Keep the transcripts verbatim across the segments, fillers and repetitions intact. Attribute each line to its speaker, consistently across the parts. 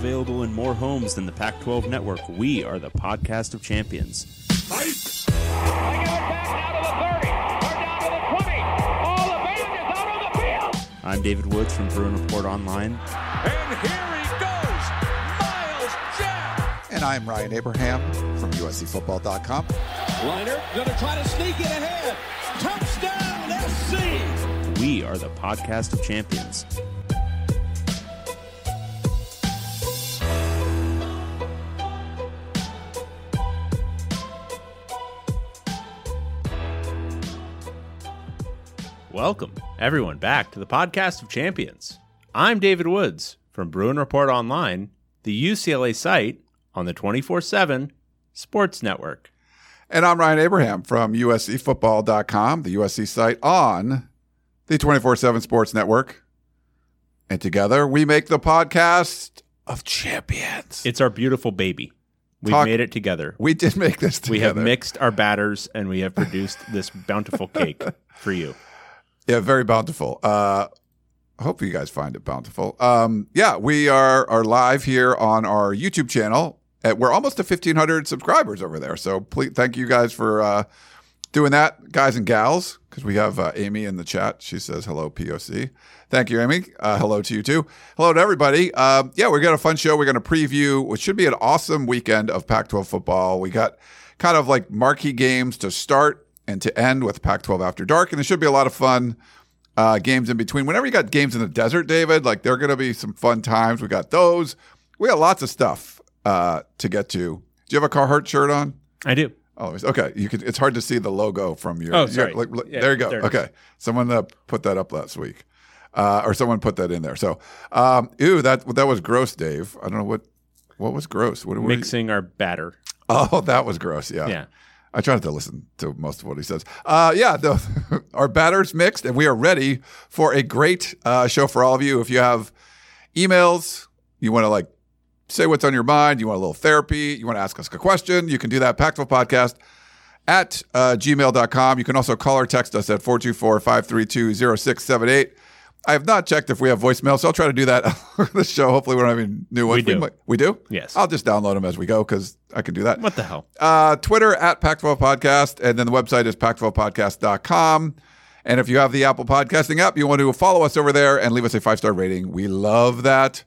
Speaker 1: available in more homes than the Pac twelve network. We are the podcast of champions.
Speaker 2: Fight! I give it back down to the thirty. We're down to the twenty. All the band is out on the field.
Speaker 1: I'm David Woods from Bruin Report Online.
Speaker 2: And here he goes, Miles Jack.
Speaker 3: And I'm Ryan Abraham from U S C football dot com.
Speaker 2: Liner going to try to sneak it ahead. Touchdown, S C.
Speaker 1: We are the podcast of champions. Welcome, everyone, back to the podcast of champions. I'm David Woods from Bruin Report Online, the U C L A site on the twenty-four seven Sports Network.
Speaker 3: And I'm Ryan Abraham from U S C football dot com, the U S C site on the twenty-four seven Sports Network. And together we make the podcast of champions.
Speaker 1: It's our beautiful baby. We've
Speaker 3: Talk-
Speaker 1: made it together.
Speaker 3: We did make this together.
Speaker 1: We have mixed our batters, and we have produced this bountiful cake for you.
Speaker 3: Yeah, very bountiful. Uh, I hope you guys find it bountiful. Um, yeah, we are, are live here on our YouTube channel. At, we're almost to fifteen hundred subscribers over there. So please, thank you guys for uh, doing that, guys and gals, because we have uh, Amy in the chat. She says, hello, P O C. Thank you, Amy. Uh, hello to you, too. Hello to everybody. Uh, yeah, we got a fun show. We're going to preview what should be an awesome weekend of Pac twelve football. We got kind of like marquee games to start and to end with Pac twelve After Dark, and there should be a lot of fun uh, games in between. Whenever you got games in the desert, David, like there are going to be some fun times. We got those. We got lots of stuff uh, to get to. Do you have a Carhartt shirt on?
Speaker 1: I do.
Speaker 3: Oh, okay. You could. It's hard to see the logo from your.
Speaker 1: Oh, sorry.
Speaker 3: Your, like,
Speaker 1: Yeah,
Speaker 3: there you go.
Speaker 1: there it is.
Speaker 3: Okay, someone uh, put that up last week, uh, or someone put that in there. So, um, ew, that that was gross, Dave. I don't know what what was gross. What, what
Speaker 1: Mixing our batter.
Speaker 3: Oh, that was gross. Yeah.
Speaker 1: Yeah.
Speaker 3: I try not to listen to most of what he says. Uh, yeah, the, our batter's mixed, and we are ready for a great uh, show for all of you. If you have emails, you want to like say what's on your mind, you want a little therapy, you want to ask us a question, you can do that. Pac twelve podcast at uh, gmail dot com. You can also call or text us at four two four, five three two, zero six seven eight. I have not checked if we have voicemail, so I'll try to do that on the show. Hopefully we don't have any new ones.
Speaker 1: We do.
Speaker 3: We, might, we do?
Speaker 1: Yes.
Speaker 3: I'll just download them as we go because I can do that.
Speaker 1: What the hell?
Speaker 3: Uh, Twitter at Pac twelve Podcast, and then the website is pac twelve podcast dot com. And if you have the Apple Podcasting app, you want to follow us over there and leave us a five-star rating. We love that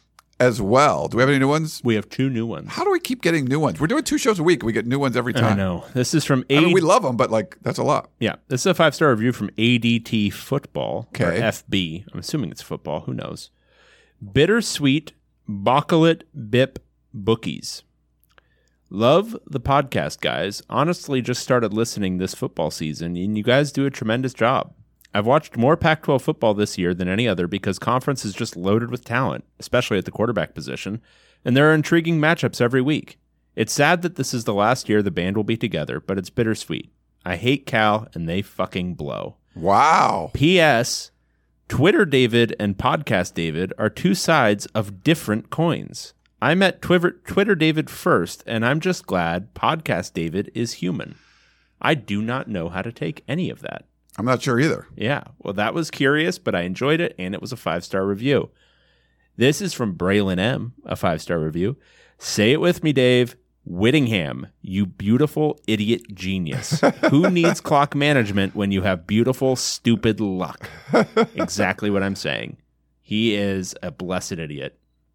Speaker 3: as well. Do we have any new ones?
Speaker 1: We have two new ones.
Speaker 3: How do we keep getting new ones? We're doing two shows a week. We get new ones every time.
Speaker 1: I know. This is from A-
Speaker 3: I mean, we love them, but like that's a lot.
Speaker 1: Yeah, this is a five-star review from A D T Football, or
Speaker 3: Okay.
Speaker 1: F B. I'm assuming it's football. Who knows? Bittersweet Bacalit Bip Bookies. Love the podcast, guys. Honestly, just started listening this football season, and you guys do a tremendous job. I've watched more Pac twelve football this year than any other because conference is just loaded with talent, especially at the quarterback position, and there are intriguing matchups every week. It's sad that this is the last year the band will be together, but it's bittersweet. I hate Cal, and they fucking blow.
Speaker 3: Wow.
Speaker 1: P S. Twitter David and Podcast David are two sides of different coins. I met Twitter, Twitter David first, and I'm just glad Podcast David is human. I do not know how to take any of that.
Speaker 3: I'm not sure either.
Speaker 1: Yeah, well, that was curious, but I enjoyed it, and it was a five-star review. This is from Braylon M., a five-star review. Say it with me, Dave. Whittingham, you beautiful idiot genius. Who needs clock management when you have beautiful, stupid luck? Exactly what I'm saying. He is a blessed idiot.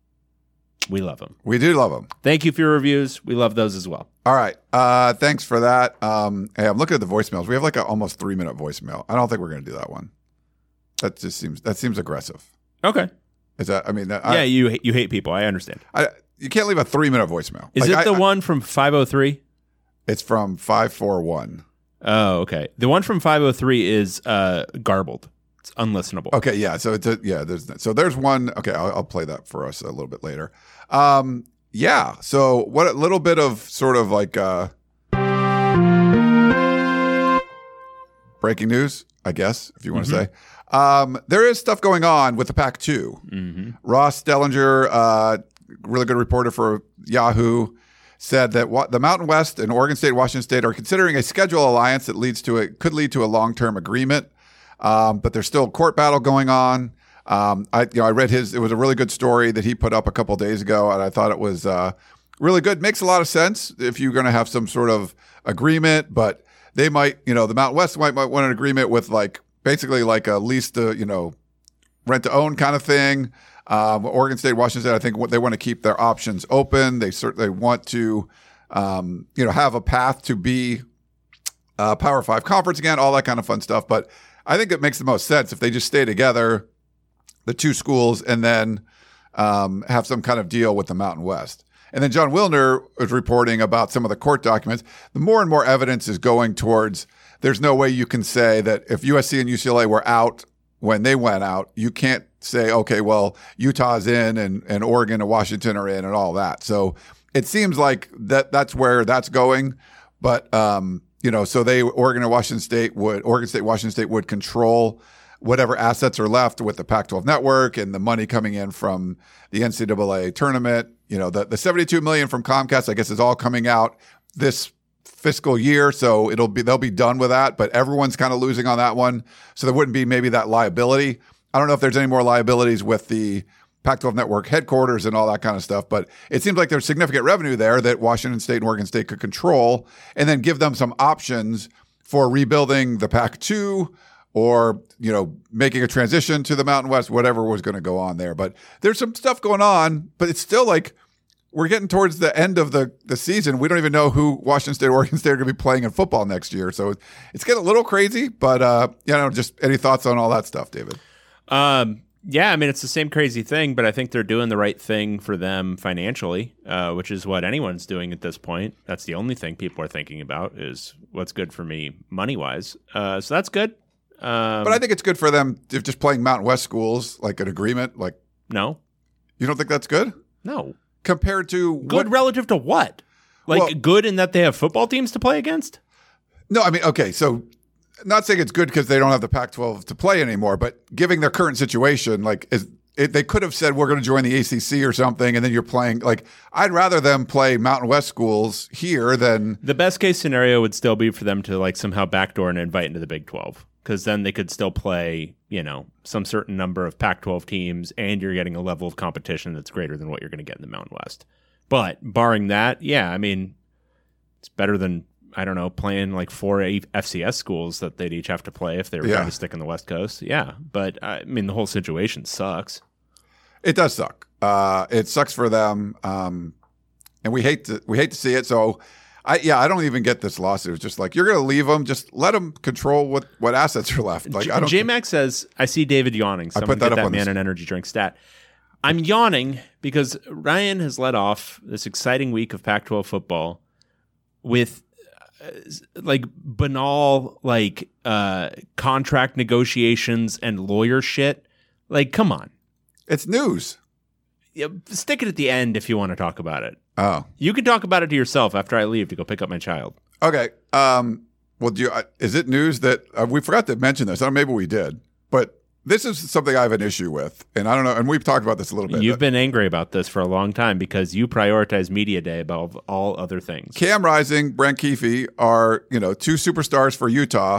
Speaker 1: We love him.
Speaker 3: We do love them.
Speaker 1: Thank you for your reviews. We love those as well.
Speaker 3: All right. Uh, thanks for that. Um, hey, I'm looking at the voicemails. We have like a almost three minute voicemail. I don't think we're going to do that one. That just seems that seems aggressive.
Speaker 1: Okay.
Speaker 3: Is that? I mean, that,
Speaker 1: Yeah,
Speaker 3: I,
Speaker 1: you hate- you hate people. I understand.
Speaker 3: I, you can't leave a three minute voicemail.
Speaker 1: Is
Speaker 3: Like,
Speaker 1: it the
Speaker 3: I- I-
Speaker 1: one from five oh three?
Speaker 3: It's from five four one.
Speaker 1: Oh, okay. The one from five oh three is uh, garbled. It's unlistenable.
Speaker 3: Okay, yeah. So it's a, yeah. There's so there's one. Okay, I'll, I'll play that for us a little bit later. Um, yeah. So what a little bit of sort of like uh, breaking news, I guess, if you want to
Speaker 1: Mm-hmm.
Speaker 3: say. Um, there is stuff going on with the Pac two.
Speaker 1: Mm-hmm.
Speaker 3: Ross Dellinger, uh, really good reporter for Yahoo, said that wa- the Mountain West and Oregon State, Washington State are considering a schedule alliance that leads to a could lead to a long term agreement. Um, but there's still a court battle going on. Um, I you know I read his. It was a really good story that he put up a couple days ago, and I thought it was uh, really good. Makes a lot of sense if you're going to have some sort of agreement, but they might, you know, the Mountain West might, might want an agreement with like basically like a lease to, you know, rent to own kind of thing. Um, Oregon State, Washington State, I think what they want to keep their options open. They certainly want to, um, you know, have a path to be a Power Five conference again, all that kind of fun stuff. But I think it makes the most sense if they just stay together, the two schools, and then um, have some kind of deal with the Mountain West. And then John Wilner was reporting about some of the court documents. The more and more evidence is going towards there's no way you can say that if U S C and U C L A were out when they went out, you can't say, okay, well, Utah's in and, and Oregon and Washington are in and all that. So it seems like that that's where that's going. But, um, you know, so they, Oregon and Washington State would, Oregon State, Washington State would control whatever assets are left with the Pac twelve network and the money coming in from the N C double A tournament. You know, the, the seventy-two million dollars from Comcast, I guess, is all coming out this fiscal year. So it'll be, they'll be done with that, but everyone's kind of losing on that one. So there wouldn't be maybe that liability. I don't know if there's any more liabilities with the Pac twelve network headquarters and all that kind of stuff, but it seems like there's significant revenue there that Washington State and Oregon State could control and then give them some options for rebuilding the Pac two or, you know, making a transition to the Mountain West, whatever was going to go on there. But there's some stuff going on, but it's still like we're getting towards the end of the, the season. We don't even know who Washington State or Oregon State are going to be playing in football next year. So it's getting a little crazy, but, uh, you know, just any thoughts on all that stuff, David?
Speaker 1: Um, yeah, I mean, it's the same crazy thing, but I think they're doing the right thing for them financially, uh, which is what anyone's doing at this point. That's the only thing people are thinking about is what's good for me money-wise. Uh, so that's good. Um,
Speaker 3: but I think it's good for them if just playing Mountain West schools, like an agreement. Like,
Speaker 1: no,
Speaker 3: you don't think that's good?
Speaker 1: No.
Speaker 3: Compared to
Speaker 1: good
Speaker 3: what,
Speaker 1: relative to what? Like
Speaker 3: well,
Speaker 1: good in that they have football teams to play against?
Speaker 3: No, I mean, okay, so not saying it's good because they don't have the Pac twelve to play anymore, but giving their current situation, like is it, they could have said we're going to join the A C C or something, and then you're playing. Like, I'd rather them play Mountain West schools here than
Speaker 1: the best case scenario would still be for them to like somehow backdoor and invite into the Big twelve. Because then they could still play, you know, some certain number of Pac twelve teams, and you're getting a level of competition that's greater than what you're going to get in the Mountain West. But barring that, yeah, I mean, it's better than, I don't know, playing like four F C S schools that they'd each have to play if they were
Speaker 3: yeah.
Speaker 1: trying to stick in the West Coast. Yeah, but I mean, the whole situation sucks.
Speaker 3: It does suck. Uh, it sucks for them, um, and we hate to we hate to see it. So. I, yeah, I don't even get this lawsuit. It's just like, you're going to leave them. Just let them control what, what assets are left. Like, I don't.
Speaker 1: J Mac says, I see David yawning. Someone
Speaker 3: I put that
Speaker 1: get
Speaker 3: up
Speaker 1: that
Speaker 3: on
Speaker 1: man
Speaker 3: this.
Speaker 1: an energy drink stat. I'm yawning because Ryan has led off this exciting week of Pac twelve football with uh, like banal like uh, contract negotiations and lawyer shit. Like, come on.
Speaker 3: It's news.
Speaker 1: Yeah, stick it at the end if you want to talk about it.
Speaker 3: Oh,
Speaker 1: you can talk about it to yourself after I leave to go pick up my child.
Speaker 3: Okay. Um, well, do you, uh, is it news that uh, we forgot to mention this? I don't know, maybe we did, but this is something I have an issue with, and I don't know. And we've talked about this a little bit.
Speaker 1: You've been angry about this for a long time because you prioritize media day above all other things.
Speaker 3: Cam Rising, Brent Keefe are, you know, two superstars for Utah.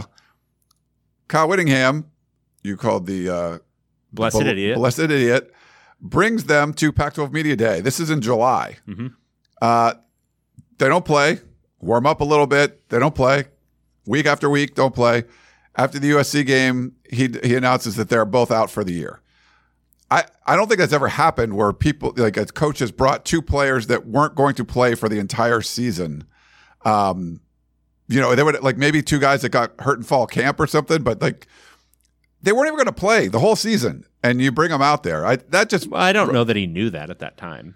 Speaker 3: Kyle Whittingham, you called the uh,
Speaker 1: blessed
Speaker 3: bl-
Speaker 1: idiot,
Speaker 3: blessed idiot, brings them to Pac twelve Media Day. This is in July.
Speaker 1: Mm-hmm.
Speaker 3: Uh, they don't play, warm up a little bit. They don't play week after week. Don't play. After the U S C game, he he announces that they're both out for the year. I, I don't think that's ever happened where people like a coach has brought two players that weren't going to play for the entire season. Um, you know, they would like maybe two guys that got hurt in fall camp or something, but like they weren't even going to play the whole season, and you bring them out there. I that just
Speaker 1: well, I don't know that he knew that at that time.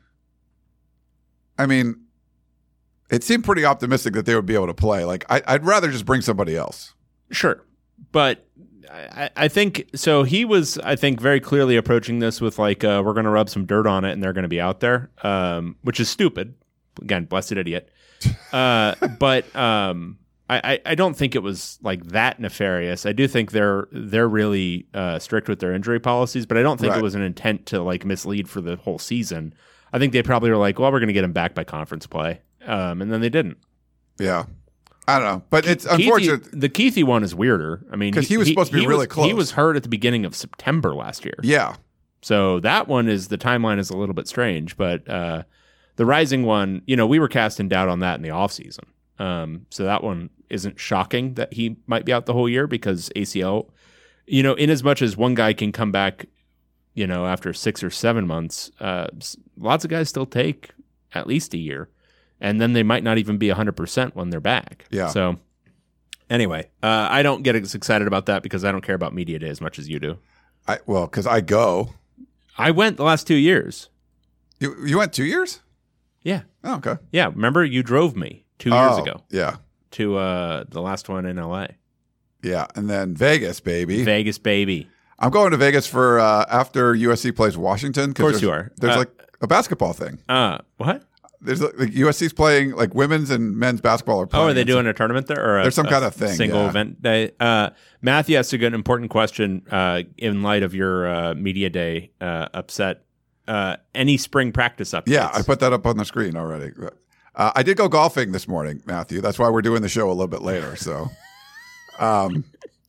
Speaker 3: I mean, it seemed pretty optimistic that they would be able to play. Like, I, I'd rather just bring somebody else.
Speaker 1: Sure. But I, I think, so he was, I think, very clearly approaching this with like, uh, we're going to rub some dirt on it and they're going to be out there, um, which is stupid. Again, blessed idiot. Uh, but um, I, I don't think it was like that nefarious. I do think they're they're really uh, strict with their injury policies, but I don't think
Speaker 3: right.
Speaker 1: it was an intent to like mislead for the whole season. I think they probably were like, well, we're going to get him back by conference play. Um, and then they didn't.
Speaker 3: Yeah. I don't know. But it's
Speaker 1: Keithy,
Speaker 3: unfortunate.
Speaker 1: The Keithy one is weirder. I mean,
Speaker 3: because he was supposed to be
Speaker 1: he
Speaker 3: really
Speaker 1: was,
Speaker 3: close.
Speaker 1: He was hurt at the beginning of September last year.
Speaker 3: Yeah.
Speaker 1: So that one is, the timeline is a little bit strange, but uh, the Rising one, you know, we were casting doubt on that in the offseason. Um, so that one isn't shocking that he might be out the whole year because A C L, you know, in as much as one guy can come back, you know, after six or seven months, uh, lots of guys still take at least a year, and then they might not even be one hundred percent when they're back.
Speaker 3: Yeah.
Speaker 1: So anyway, uh, I don't get as excited about that because I don't care about media day as much as you do.
Speaker 3: I well, because I go.
Speaker 1: I went the last two years.
Speaker 3: You you went two years?
Speaker 1: Yeah.
Speaker 3: Oh, okay.
Speaker 1: Yeah. Remember, you drove me two years
Speaker 3: Oh,
Speaker 1: ago
Speaker 3: Yeah.
Speaker 1: to uh, the last one in L A.
Speaker 3: Yeah. And then Vegas, baby.
Speaker 1: Vegas, baby.
Speaker 3: I'm going to Vegas for uh, after U S C plays Washington.
Speaker 1: Of course
Speaker 3: there's,
Speaker 1: you are.
Speaker 3: There's
Speaker 1: Uh,
Speaker 3: like a basketball thing.
Speaker 1: Uh, what?
Speaker 3: There's like U S C's playing, like women's and men's basketball are
Speaker 1: Oh,
Speaker 3: playing.
Speaker 1: are they
Speaker 3: It's
Speaker 1: doing
Speaker 3: a-
Speaker 1: a tournament there? Or a,
Speaker 3: There's some
Speaker 1: a
Speaker 3: kind of thing,
Speaker 1: Single
Speaker 3: yeah.
Speaker 1: event day. Uh, Matthew asked a good, important question uh, in light of your uh, media day uh, upset. Uh, any spring practice updates?
Speaker 3: Yeah, I put that up on the screen already. Uh, I did go golfing this morning, Matthew. That's why we're doing the show a little bit later. So, um,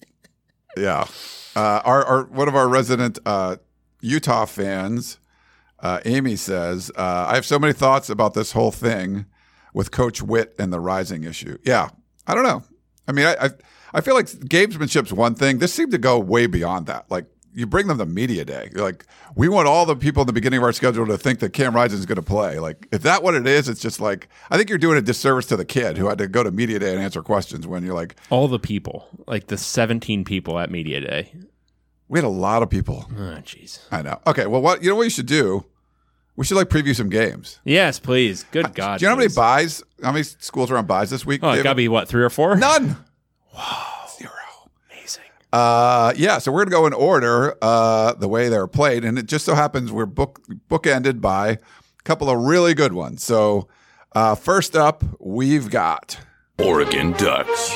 Speaker 3: yeah, uh, our, our one of our resident uh, Utah fans, uh, Amy says, uh, "I have so many thoughts about this whole thing with Coach Witt and the Rising issue." Yeah, I don't know. I mean, I I, I feel like gamesmanship's one thing. This seemed to go way beyond that. Like, you bring them to media day. You're like, we want all the people in the beginning of our schedule to think that Cam Rising is going to play. Like, if that's what it is, it's just like, I think you're doing a disservice to the kid who had to go to media day and answer questions when you're like,
Speaker 1: All the people, like the seventeen people at media day.
Speaker 3: we had a lot of people.
Speaker 1: Oh, jeez.
Speaker 3: I know. Okay, well, what you know what you should do? We should like preview some games.
Speaker 1: Yes, please. Good God.
Speaker 3: do you know how many
Speaker 1: please.
Speaker 3: buys? How many schools are on buys this week?
Speaker 1: Oh, it
Speaker 3: David?
Speaker 1: got to be what, three or four?
Speaker 3: None. Wow. Zero.
Speaker 1: Amazing.
Speaker 3: Uh, yeah, so we're gonna go in order, uh, the way they're played, and it just so happens we're book bookended by a couple of really good ones. So, uh, first up, we've got
Speaker 4: Oregon Ducks.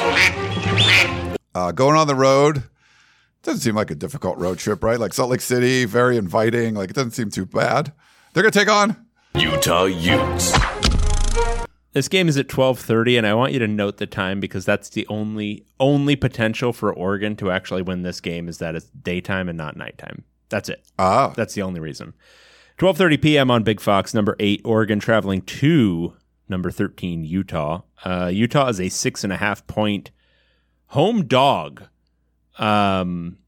Speaker 3: uh, going on the road. Doesn't seem like a difficult road trip, right? Like Salt Lake City, very inviting. Like, it doesn't seem too bad. They're gonna take on
Speaker 4: Utah Utes.
Speaker 1: This game is at twelve thirty, and I want you to note the time because that's the only only potential for Oregon to actually win this game is that it's daytime and not nighttime. That's it.
Speaker 3: ah,
Speaker 1: That's the only reason. twelve thirty p.m. on Big Fox, number eight, Oregon traveling to number thirteen, Utah. Uh, Utah is a six and a half point home dog. Um,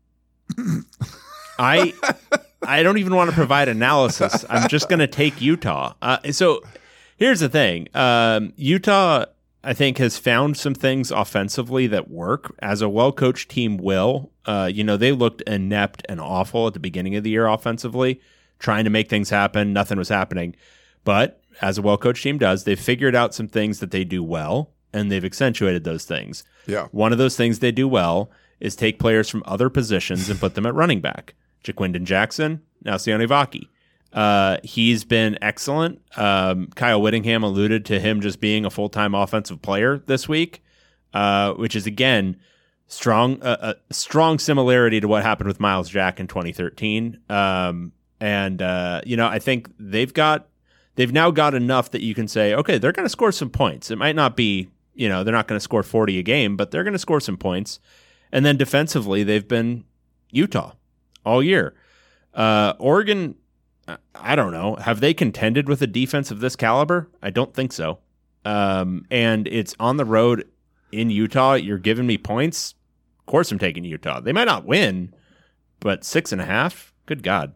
Speaker 1: I I don't even want to provide analysis. I'm just going to take Utah. Uh, so here's the thing. Um, Utah, I think, has found some things offensively that work, as a well-coached team will. Uh, you know, they looked inept and awful at the beginning of the year offensively, trying to make things happen. Nothing was happening. But as a well-coached team does, they've figured out some things that they do well, and they've accentuated those things.
Speaker 3: yeah.
Speaker 1: One of those things they do well is take players from other positions and put them at running back. Jaquindon Jackson, now Sione Vaki. Uh, he's been excellent. Um, Kyle Whittingham alluded to him just being a full-time offensive player this week, uh, which is, again, strong uh, a strong similarity to what happened with Miles Jack in twenty thirteen. Um, and, uh, you know, I think they've got they've now got enough that you can say, okay, they're going to score some points. It might not be, you know, they're not going to score forty a game, but they're going to score some points. And then defensively, they've been Utah all year. Uh, Oregon, I don't know. Have they contended with a defense of this caliber? I don't think so. Um, and it's on the road in Utah. You're giving me points. Of course I'm taking Utah. They might not win, but six and a half? Good God.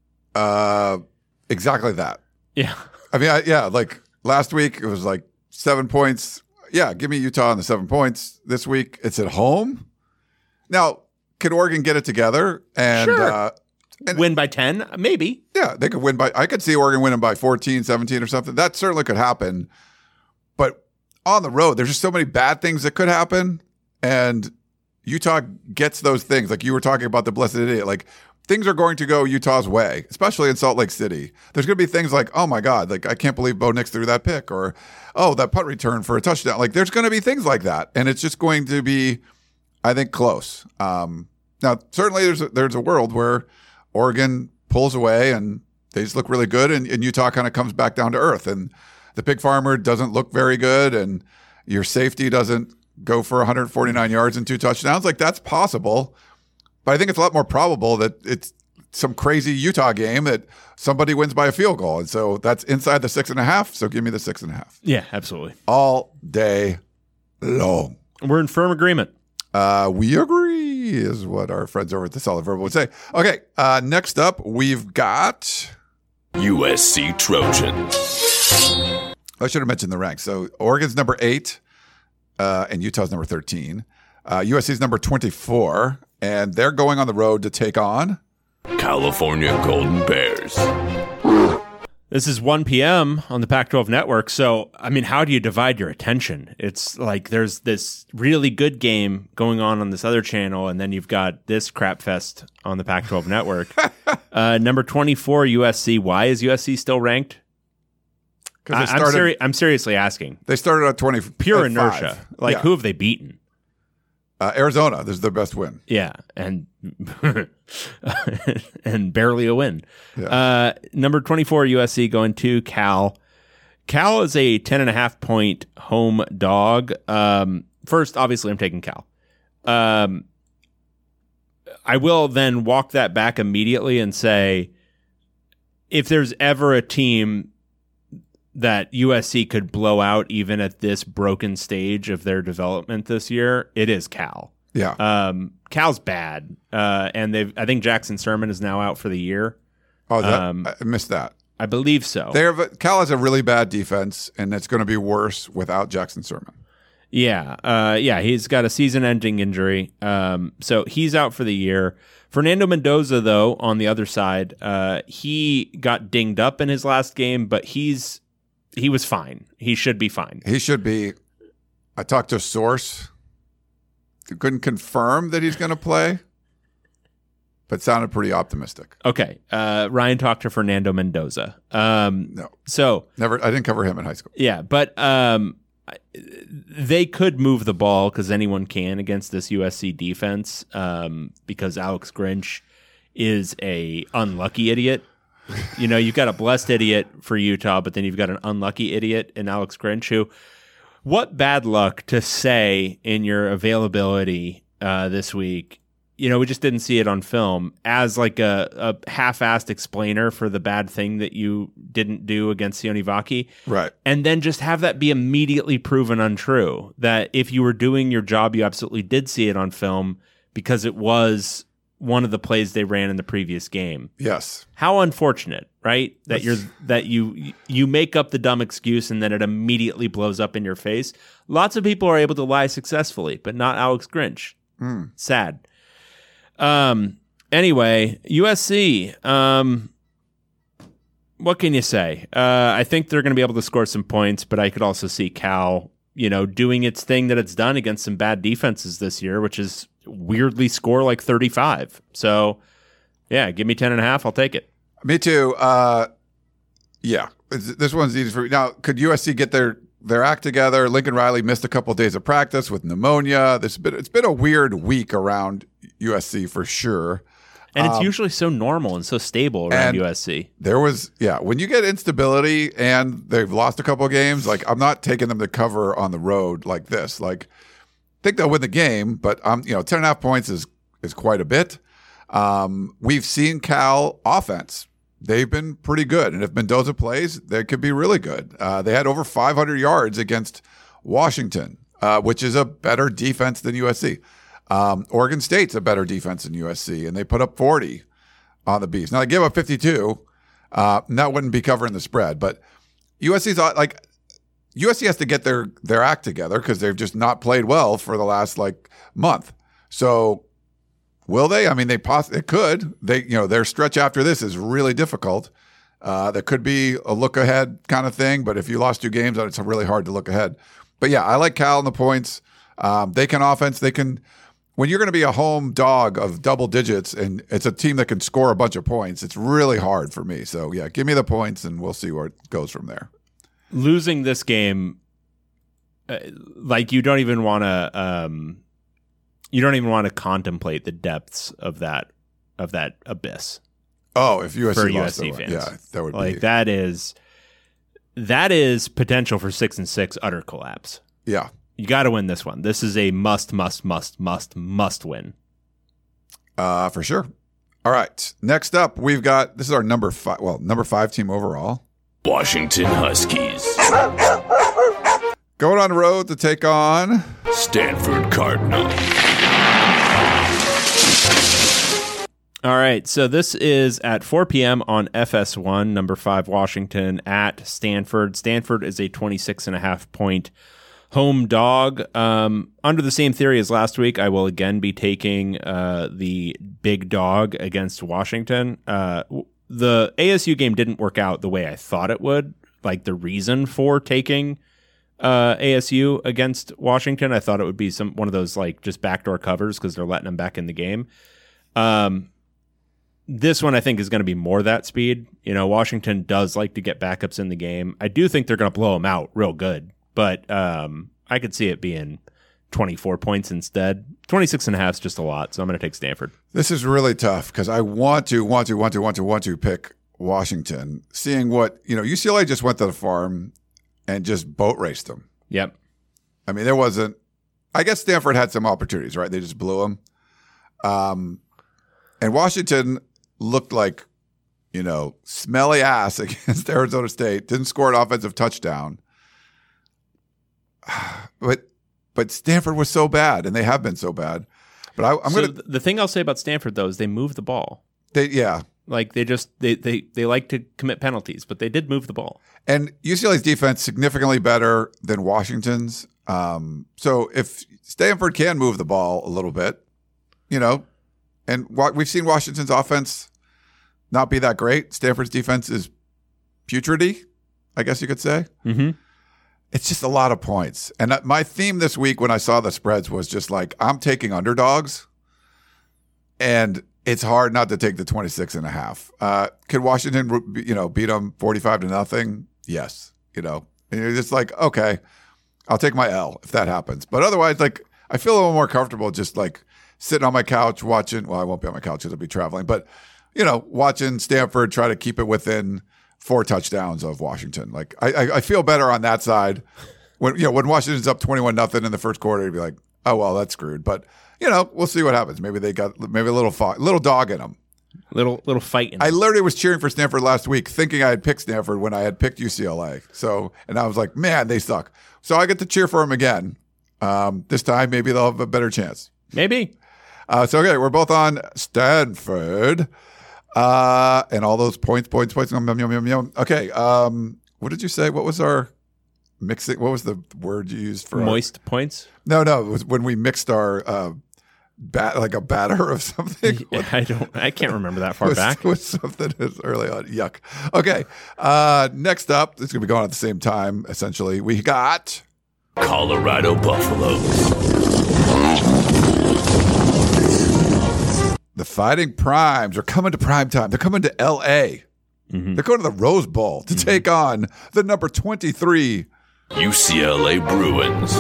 Speaker 3: Uh, exactly that.
Speaker 1: Yeah.
Speaker 3: I mean, I, yeah, like last week it was like seven points. Yeah, give me Utah on the seven points. This week it's at home. Now, can Oregon get it together and
Speaker 1: Sure.
Speaker 3: uh, and-
Speaker 1: Win by ten? Maybe.
Speaker 3: yeah, they could win by, I could see Oregon winning by fourteen, seventeen or something. That certainly could happen. But on the road, there's just so many bad things that could happen. And Utah gets those things. Like you were talking about the blessed idiot. Like things are going to go Utah's way, especially in Salt Lake City. There's going to be things like, oh my God, like I can't believe Bo Nix threw that pick, or oh, that punt return for a touchdown. Like there's going to be things like that. And it's just going to be, I think, close. Um, now, certainly there's a, there's a world where Oregon pulls away and they just look really good, and, and Utah kind of comes back down to earth. And the pig farmer doesn't look very good, and your safety doesn't go for one hundred forty-nine yards and two touchdowns. Like that's possible. But I think it's a lot more probable that it's some crazy Utah game that somebody wins by a field goal. And so that's inside the six and a half. So give me the six and a half.
Speaker 1: Yeah, absolutely.
Speaker 3: All day long.
Speaker 1: We're in firm agreement.
Speaker 3: Uh, we agree is what our friends over at the Solid Verbal would say. Okay. Uh, next up, we've got
Speaker 4: U S C Trojans.
Speaker 3: I should have mentioned the ranks. So Oregon's number eight, uh, and Utah's number thirteen. Uh, U S C's number twenty-four, and they're going on the road to take on
Speaker 4: California Golden Bears.
Speaker 1: This is one p.m. on the Pac twelve network. So, I mean, how do you divide your attention? It's like there's this really good game going on on this other channel, and then you've got this crap fest on the Pac twelve network. uh, number twenty-four, U S C. Why is U S C still ranked? I,
Speaker 3: started,
Speaker 1: I'm, seri- I'm seriously asking.
Speaker 3: They started at twenty.
Speaker 1: Pure
Speaker 3: at
Speaker 1: inertia.
Speaker 3: five.
Speaker 1: Like,
Speaker 3: Yeah.
Speaker 1: who have they beaten?
Speaker 3: Uh, Arizona. This is their best win.
Speaker 1: Yeah, and and barely a win.
Speaker 3: Yeah.
Speaker 1: Uh, number twenty-four, U S C going to Cal. Cal is a ten and a half point home dog. Um, first, obviously, I'm taking Cal. Um, I will then walk that back immediately and say, if there's ever a team that U S C could blow out even at this broken stage of their development this year, it is Cal.
Speaker 3: Yeah.
Speaker 1: Um, Cal's bad, uh, and they've. I think Jackson Sermon is now out for the year.
Speaker 3: oh, that,
Speaker 1: um,
Speaker 3: I missed that.
Speaker 1: I believe so.
Speaker 3: They have, Cal has a really bad defense, and it's going to be worse without Jackson Sermon.
Speaker 1: Yeah, uh, yeah, he's got a season-ending injury, um, so he's out for the year. Fernando Mendoza, though, on the other side, uh, he got dinged up in his last game, but he's he was fine. He should be fine.
Speaker 3: He should be. I talked to a source who couldn't confirm that he's going to play, but sounded pretty optimistic.
Speaker 1: Okay, uh, Ryan talked to Fernando Mendoza. Um,
Speaker 3: No,
Speaker 1: so
Speaker 3: never. I didn't cover him in high school.
Speaker 1: yeah, but um, they could move the ball because anyone can against this U S C defense. Um, because Alex Grinch is a unlucky idiot. You know, you've got a blessed idiot for Utah, but then you've got an unlucky idiot in Alex Grinch. Who, what bad luck to say in your availability uh, this week. You know, we just didn't see it on film as like a, a half-assed explainer for the bad thing that you didn't do against Sione Vaki.
Speaker 3: Right.
Speaker 1: And then just have that be immediately proven untrue. That if you were doing your job, you absolutely did see it on film because it was one of the plays they ran in the previous game.
Speaker 3: Yes.
Speaker 1: How unfortunate, right? That you're that you you make up the dumb excuse and then it immediately blows up in your face. Lots of people are able to lie successfully, but not Alex Grinch.
Speaker 3: Mm.
Speaker 1: Sad. Um. Anyway, U S C. Um. What can you say? Uh, I think they're going to be able to score some points, but I could also see Cal, you know, doing its thing that it's done against some bad defenses this year, which is weirdly score like thirty-five. So, yeah, give me ten and a half. I'll take it.
Speaker 3: Me too. Uh, yeah, this one's easy for me. Now, could U S C get their their act together? Lincoln Riley missed a couple of days of practice with pneumonia. This been it's been a weird week around U S C for sure.
Speaker 1: And it's
Speaker 3: Um,
Speaker 1: usually so normal and so stable around
Speaker 3: and
Speaker 1: U S C.
Speaker 3: There was, yeah, when you get instability and they've lost a couple of games, like I'm not taking them to cover on the road like this. Like, I think they'll win the game, but um, you know, ten and a half points is is quite a bit. Um, we've seen Cal offense; they've been pretty good, and if Mendoza plays, they could be really good. Uh, they had over five hundred yards against Washington, uh, which is a better defense than U S C. Um, Oregon State's a better defense than U S C, and they put up forty on the Bees. Now they give up fifty-two, uh, and that wouldn't be covering the spread. But U S C's like U S C has to get their their act together because they've just not played well for the last like month. So will they? I mean, they poss- it could. They you know their stretch after this is really difficult. Uh, there could be a look ahead kind of thing, but if you lost two games, it's really hard to look ahead. But yeah, I like Cal in the points. Um, they can offense. They can. When you're going to be a home dog of double digits and it's a team that can score a bunch of points, it's really hard for me. So, yeah, give me the points and we'll see where it goes from there.
Speaker 1: Losing this game, uh, like you don't even want to, um, you don't even want to contemplate the depths of that of that abyss.
Speaker 3: Oh, if U S C
Speaker 1: for
Speaker 3: lost
Speaker 1: U S C
Speaker 3: that
Speaker 1: fans,
Speaker 3: yeah, that would
Speaker 1: like
Speaker 3: be
Speaker 1: that is that is potential for six and six utter collapse.
Speaker 3: Yeah.
Speaker 1: You got to win this one. This is a must, must, must, must, must win.
Speaker 3: Uh, for sure. All right. Next up, we've got this is our number five. Well, number five team overall.
Speaker 4: Washington Huskies.
Speaker 3: Going on the road to take on
Speaker 4: Stanford Cardinal.
Speaker 1: All right, so this is at four p.m. on F S one, number five Washington at Stanford. Stanford is a twenty-six and a half point home dog. Um, under the same theory as last week, I will again be taking uh, the big dog against Washington. Uh, the A S U game didn't work out the way I thought it would. Like the reason for taking uh, A S U against Washington, I thought it would be some one of those like just backdoor covers because they're letting them back in the game. Um, This one, I think, is going to be more that speed. You know, Washington does like to get backups in the game. I do think they're going to blow them out real good, but um, I could see it being twenty-four points instead. twenty-six and a half is just a lot, so I'm going to take Stanford.
Speaker 3: This is really tough because I want to, want to, want to, want to, want to pick Washington. Seeing what, you know, U C L A just went to the farm and just boat raced them.
Speaker 1: Yep.
Speaker 3: I mean, there wasn't, I guess Stanford had some opportunities, right? They just blew them. Um, and Washington looked like, you know, smelly ass against Arizona State. Didn't score an offensive touchdown. But but Stanford was so bad, and they have been so bad. But I, I'm
Speaker 1: so
Speaker 3: going
Speaker 1: to. The thing I'll say about Stanford, though, is they move the ball.
Speaker 3: They Yeah.
Speaker 1: Like, they just, they, they, they like to commit penalties, but they did move the ball.
Speaker 3: And U C L A's defense significantly better than Washington's. Um, so if Stanford can move the ball a little bit, you know, and wa- we've seen Washington's offense not be that great. Stanford's defense is putridy, I guess you could say.
Speaker 1: Mm-hmm.
Speaker 3: It's just a lot of points. And my theme this week when I saw the spreads was just like, I'm taking underdogs, and it's hard not to take the twenty-six and a half. Uh, could Washington, you know, beat them forty-five to nothing? Yes. You know, and you're just like, okay, I'll take my L if that happens. But otherwise, like, I feel a little more comfortable just like sitting on my couch watching. Well, I won't be on my couch because I'll be traveling, but you know, watching Stanford try to keep it within four touchdowns of Washington. Like, I, I, I feel better on that side. When you know when Washington's up twenty-one nothing in the first quarter, you'd be like, oh well, that's screwed. But you know, we'll see what happens. Maybe they got maybe a little fo- little dog in them.
Speaker 1: Little little fight. In
Speaker 3: I
Speaker 1: them.
Speaker 3: literally was cheering for Stanford last week, thinking I had picked Stanford when I had picked U C L A. So, and I was like, man, they suck. So I get to cheer for them again. Um, this time, maybe they'll have a better chance.
Speaker 1: Maybe.
Speaker 3: Uh, so okay, we're both on Stanford. Uh, and all those points, points, points. Yum, yum, yum, yum. Okay. Um, what did you say? What was our mixing? What was the word you used for
Speaker 1: Moist
Speaker 3: our,
Speaker 1: points?
Speaker 3: No, no. It was when we mixed our uh, bat, like a batter of something.
Speaker 1: I don't. I can't remember that far
Speaker 3: was,
Speaker 1: back.
Speaker 3: was something as early on. Yuck. Okay. Uh, next up, this is gonna be going at the same time. Essentially, we got
Speaker 4: Colorado Buffaloes.
Speaker 3: the Fighting Primes are coming to prime time. They're coming to L A.
Speaker 1: Mm-hmm.
Speaker 3: They're going to the Rose Bowl to mm-hmm. take on the number twenty-three
Speaker 4: U C L A Bruins.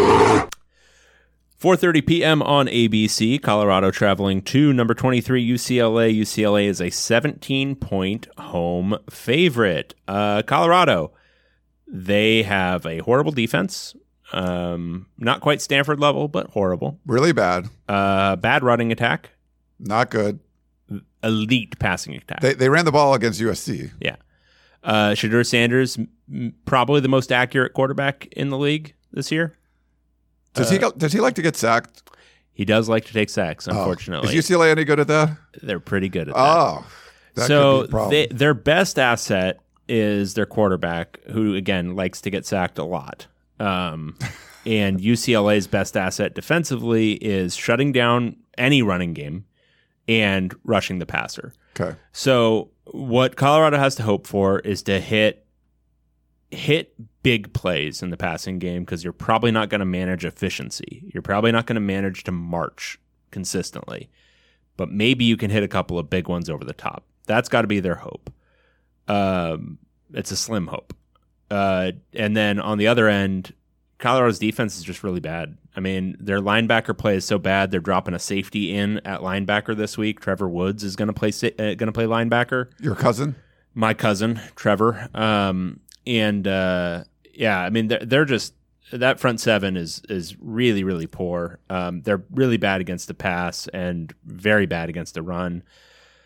Speaker 1: four thirty p.m. on A B C. Colorado traveling to number twenty-three U C L A. U C L A is a seventeen-point home favorite. Uh, Colorado, they have a horrible defense. Um, not quite Stanford level, but horrible.
Speaker 3: Really bad.
Speaker 1: Uh, bad running attack.
Speaker 3: Not good.
Speaker 1: Elite passing attack.
Speaker 3: They they ran the ball against U S C.
Speaker 1: Yeah. Uh, Shedeur Sanders, m- probably the most accurate quarterback in the league this year.
Speaker 3: Does
Speaker 1: uh,
Speaker 3: he go, does he like to get sacked?
Speaker 1: He does like to take sacks, unfortunately.
Speaker 3: Oh. Is U C L A any good at that?
Speaker 1: They're pretty good at that.
Speaker 3: Oh, that
Speaker 1: so
Speaker 3: could be a problem.
Speaker 1: they, their best asset is their quarterback, who, again, likes to get sacked a lot. Um, and U C L A's best asset defensively is shutting down any running game and rushing the passer.
Speaker 3: Okay.
Speaker 1: So what Colorado has to hope for is to hit hit big plays in the passing game, because you're probably not going to manage efficiency. You're probably not going to manage to march consistently. But maybe you can hit a couple of big ones over the top. That's got to be their hope. Um, it's a slim hope. Uh, and then on the other end, Colorado's defense is just really bad. I mean, their linebacker play is so bad. They're dropping a safety in at linebacker this week. Trevor Woods is going to play uh, going to play linebacker.
Speaker 3: Your cousin?
Speaker 1: My cousin, Trevor. Um, and uh, yeah, I mean, they're, they're just that front seven is is really really poor. Um, they're really bad against the pass and very bad against the run.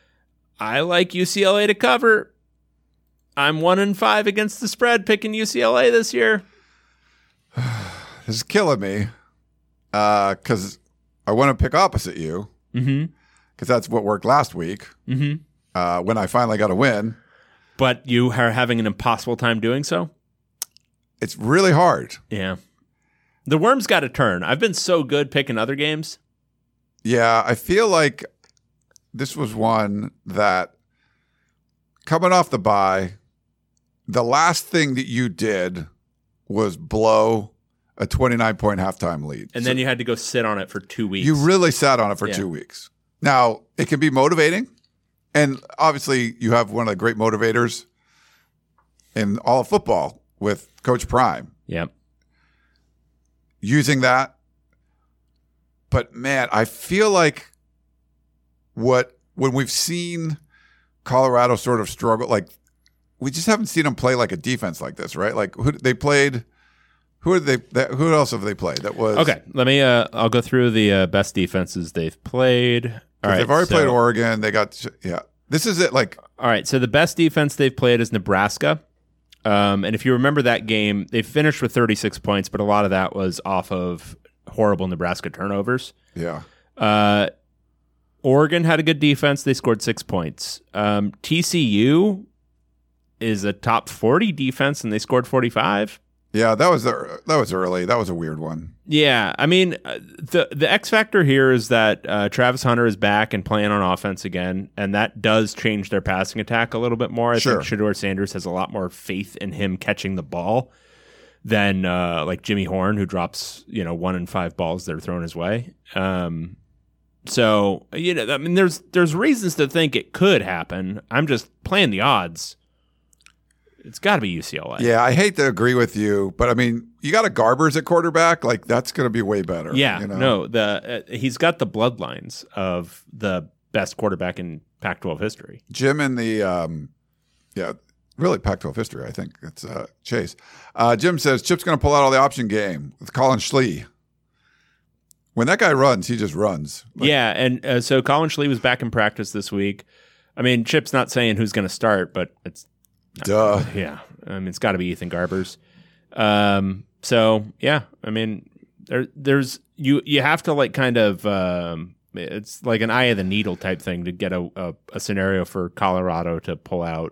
Speaker 1: I like U C L A to cover. I'm one and five against the spread picking U C L A this year.
Speaker 3: This is killing me because uh, I want to pick opposite you because
Speaker 1: Mm-hmm.
Speaker 3: that's what worked last week
Speaker 1: Mm-hmm.
Speaker 3: uh, when I finally got a win.
Speaker 1: But you are having an impossible time doing so?
Speaker 3: It's really hard.
Speaker 1: Yeah. The worm's got to turn. I've been so good picking other games.
Speaker 3: Yeah, I feel like this was one that coming off the bye, the last thing that you did was blow a twenty-nine point halftime lead.
Speaker 1: And
Speaker 3: So
Speaker 1: then you had to go sit on it for two weeks.
Speaker 3: you really sat on it for
Speaker 1: Yeah.
Speaker 3: two weeks. Now, it can be motivating. And obviously, you have one of the great motivators in all of football with Coach Prime
Speaker 1: Yep.
Speaker 3: using that. But man, I feel like what when we've seen Colorado sort of struggle, like we just haven't seen them play like a defense like this, right? Like who they played. Who are they? That, who else have they played? That was
Speaker 1: Okay, let me. Uh, I'll go through the uh, best defenses they've played. All right,
Speaker 3: they've already
Speaker 1: so,
Speaker 3: played Oregon. They got yeah. This is it. Like
Speaker 1: All right, so the best defense they've played is Nebraska. Um, and if you remember that game, they finished with thirty-six points, but a lot of that was off of horrible Nebraska turnovers.
Speaker 3: yeah,
Speaker 1: Uh, Oregon had a good defense. They scored six points. Um, T C U is a top forty defense, and they scored forty-five.
Speaker 3: yeah. That was the, that was early. That was a weird one.
Speaker 1: Yeah, I mean, uh, the the X factor here is that uh, Travis Hunter is back and playing on offense again, and that does change their passing attack a little bit more. I
Speaker 3: Sure.
Speaker 1: think Shedeur Sanders has a lot more faith in him catching the ball than uh, like Jimmy Horn, who drops you know one in five balls that are thrown his way. Um, so you know, I mean, there's there's reasons to think it could happen. I'm just playing the odds. It's got to be U C L A.
Speaker 3: Yeah, I hate to agree with you, but I mean, you got a Garbers at quarterback. Like that's going to be way better.
Speaker 1: Yeah,
Speaker 3: you know?
Speaker 1: no, the uh, he's got the bloodlines of the best quarterback in Pac twelve history.
Speaker 3: Jim in the um, yeah, really Pac twelve history. I think it's uh, Chase. Uh, Jim says Chip's going to pull out all the option game with Colin Schlee. When that guy runs, he just runs. Like,
Speaker 1: Yeah, and uh, so Colin Schlee was back in practice this week. I mean, Chip's not saying who's going to start, but it's
Speaker 3: duh.
Speaker 1: yeah. I mean, it's got to be Ethan Garbers. Um, so yeah, I mean, there, there's you you have to like kind of um, it's like an eye of the needle type thing to get a, a a scenario for Colorado to pull out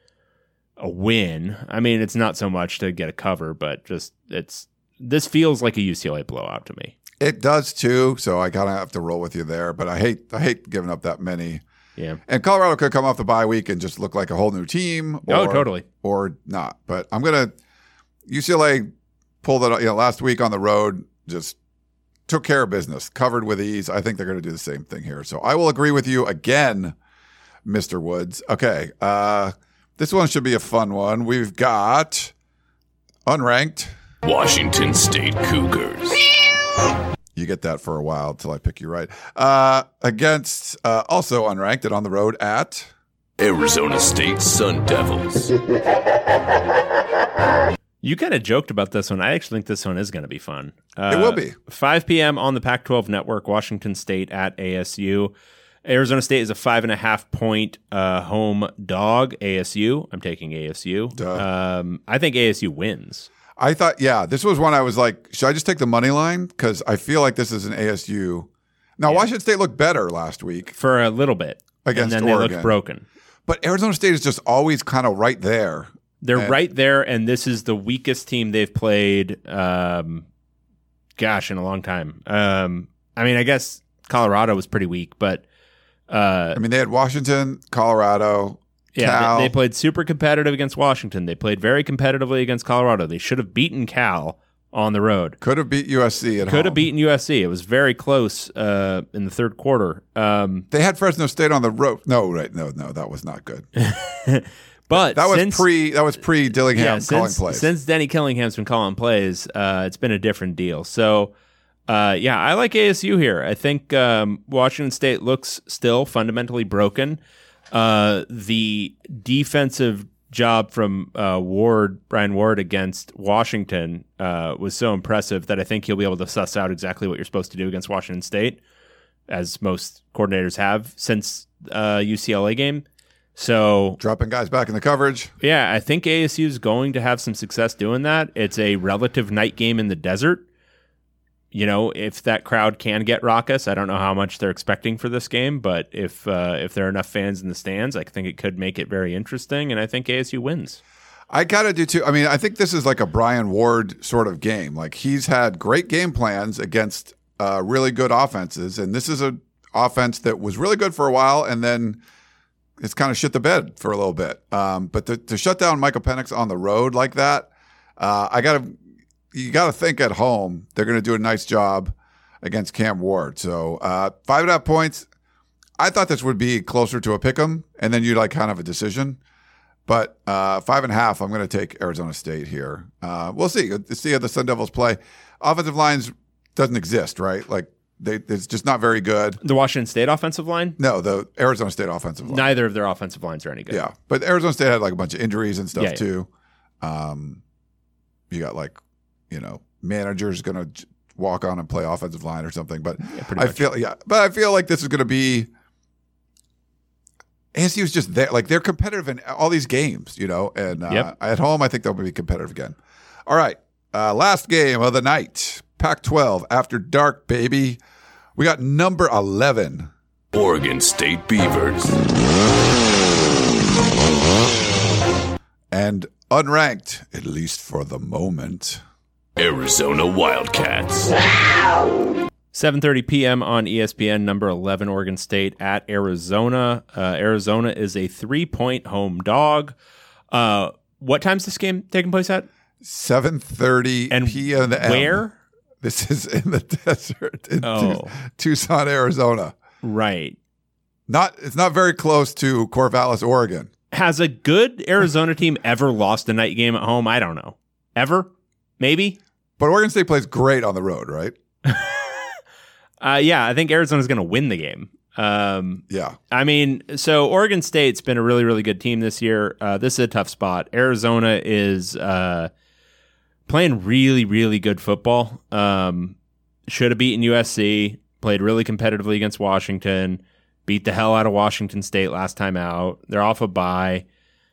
Speaker 1: a win. I mean, it's not so much to get a cover, but just it's this feels like a U C L A blowout to me.
Speaker 3: It does too. So I kind of have to roll with you there. But I hate I hate giving up that many.
Speaker 1: Yeah.
Speaker 3: And Colorado could come off the bye week and just look like a whole new team. Or,
Speaker 1: Oh, totally.
Speaker 3: Or not. But I'm gonna U C L A pulled it. You know, last week on the road, just took care of business, covered with ease. I think they're going to do the same thing here. So I will agree with you again, Mister Woods. Okay, uh, this one should be a fun one. We've got unranked.
Speaker 4: Washington State Cougars.
Speaker 3: You get that for a while until I pick you right. Uh, against uh, also unranked and on the road at
Speaker 4: Arizona State Sun Devils.
Speaker 1: You kind of joked about this one. I actually think this one is going to be fun. Uh,
Speaker 3: It will be.
Speaker 1: five p.m. on the Pac twelve network, Washington State at A S U. Arizona State is a five and a half point uh, home dog. A S U. I'm taking A S U.
Speaker 3: Duh.
Speaker 1: Um, I think A S U wins.
Speaker 3: I thought, yeah, this was one I was like, should I just take the money line? Because I feel like this is an A S U. Now, Washington State looked better last week,
Speaker 1: For a little bit.
Speaker 3: Against
Speaker 1: and then they
Speaker 3: Oregon.
Speaker 1: looked broken.
Speaker 3: but Arizona State is just always kind of right there.
Speaker 1: They're
Speaker 3: And-
Speaker 1: right there, and this is the weakest team they've played, um, gosh, in a long time. Um, I mean, I guess Colorado was pretty weak, but uh,
Speaker 3: I mean, they had Washington, Colorado,
Speaker 1: yeah,
Speaker 3: Cal.
Speaker 1: they, they played super competitive against Washington. They played very competitively against Colorado. They should have beaten Cal on the road.
Speaker 3: Could have beat U S C at home.
Speaker 1: Could have beaten U S C. It was very close uh, in the third quarter. Um,
Speaker 3: They had Fresno State on the road. No, right? No, no, that was not good.
Speaker 1: but
Speaker 3: That was
Speaker 1: since,
Speaker 3: pre. That was pre Dillingham
Speaker 1: yeah,
Speaker 3: calling
Speaker 1: since,
Speaker 3: plays.
Speaker 1: since Denny Killingham's been calling plays, uh, it's been a different deal. So, uh, yeah, I like A S U here. I think um, Washington State looks still fundamentally broken. Uh, the defensive job from uh, Ward, Brian Ward, against Washington uh, was so impressive that I think he'll be able to suss out exactly what you're supposed to do against Washington State, as most coordinators have since uh, U C L A game. So
Speaker 3: Dropping guys back in the coverage.
Speaker 1: yeah, I think A S U is going to have some success doing that. It's a relative night game in the desert. You know, if that crowd can get raucous, I don't know how much they're expecting for this game, but if uh, if there are enough fans in the stands, I think it could make it very interesting, and I think A S U wins.
Speaker 3: I kind of do too. I mean, I think this is like a Brian Ward sort of game. Like he's had great game plans against uh, really good offenses, and this is a offense that was really good for a while, and then it's kind of shit the bed for a little bit. Um, but to, to shut down Michael Penix on the road like that, uh, I got to you got to think at home they're going to do a nice job against Cam Ward. So uh, five and a half points. I thought this would be closer to a pick'em, and then you'd like kind of a decision. But uh, five and a half, I'm going to take Arizona State here. Uh, we'll see. Let's see how the Sun Devils play. Offensive lines doesn't exist, right? Like they, it's just not very good.
Speaker 1: The Washington State offensive line?
Speaker 3: No, the Arizona State offensive line.
Speaker 1: Neither of their offensive lines are any good.
Speaker 3: Yeah, but Arizona State had like a bunch of injuries and stuff
Speaker 1: Yeah, yeah.
Speaker 3: too. Um, you got like, you know, managers going to walk on and play offensive line or something. But
Speaker 1: Yeah, pretty
Speaker 3: I
Speaker 1: much.
Speaker 3: feel, yeah, but I feel like this is going to be. A S U is just there, like they're competitive in all these games, you know. And uh,
Speaker 1: Yep.
Speaker 3: at home, I think they'll be competitive again. All right, uh, last game of the night, Pac twelve after dark, baby. We got number eleven.
Speaker 4: Oregon State Beavers.
Speaker 3: And unranked, at least for the moment.
Speaker 4: Arizona Wildcats.
Speaker 1: seven thirty p.m. on E S P N, number eleven, Oregon State at Arizona. Uh, Arizona is a three-point home dog. Uh, what time's this game taking place at?
Speaker 3: seven thirty
Speaker 1: And
Speaker 3: p.m.
Speaker 1: where?
Speaker 3: This is in the desert in
Speaker 1: Oh.
Speaker 3: Tucson, Arizona.
Speaker 1: Right.
Speaker 3: Not it's not very close to Corvallis, Oregon.
Speaker 1: Has a good Arizona team ever lost a night game at home? I don't know. Ever? Maybe?
Speaker 3: But Oregon State plays great on the road, right?
Speaker 1: Uh, yeah, I think Arizona's going to win the game. Um,
Speaker 3: Yeah.
Speaker 1: I mean, so Oregon State's been a really, really good team this year. Uh, this is a tough spot. Arizona is uh, playing really, really good football. Um, should have beaten U S C. Played really competitively against Washington. Beat the hell out of Washington State last time out. They're off a bye.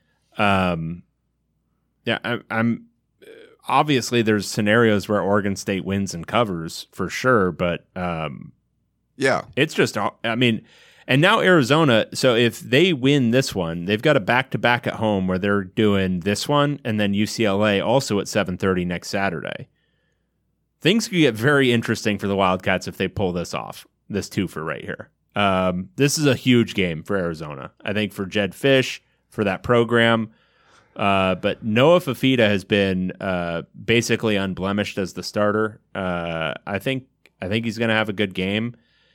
Speaker 1: Um, yeah, I, I'm obviously there's scenarios where Oregon State wins and covers for sure, but um,
Speaker 3: Yeah.
Speaker 1: it's just, I mean, and now Arizona, so if they win this one, they've got a back-to-back at home where they're doing this one and then U C L A also at seven thirty next Saturday. Things could get very interesting for the Wildcats if they pull this off, this twofer right here. Um, this is a huge game for Arizona. I think for Jed Fish, for that program. Uh, but Noah Fafita has been uh, basically unblemished as the starter. Uh, I think I think he's going to have a good game.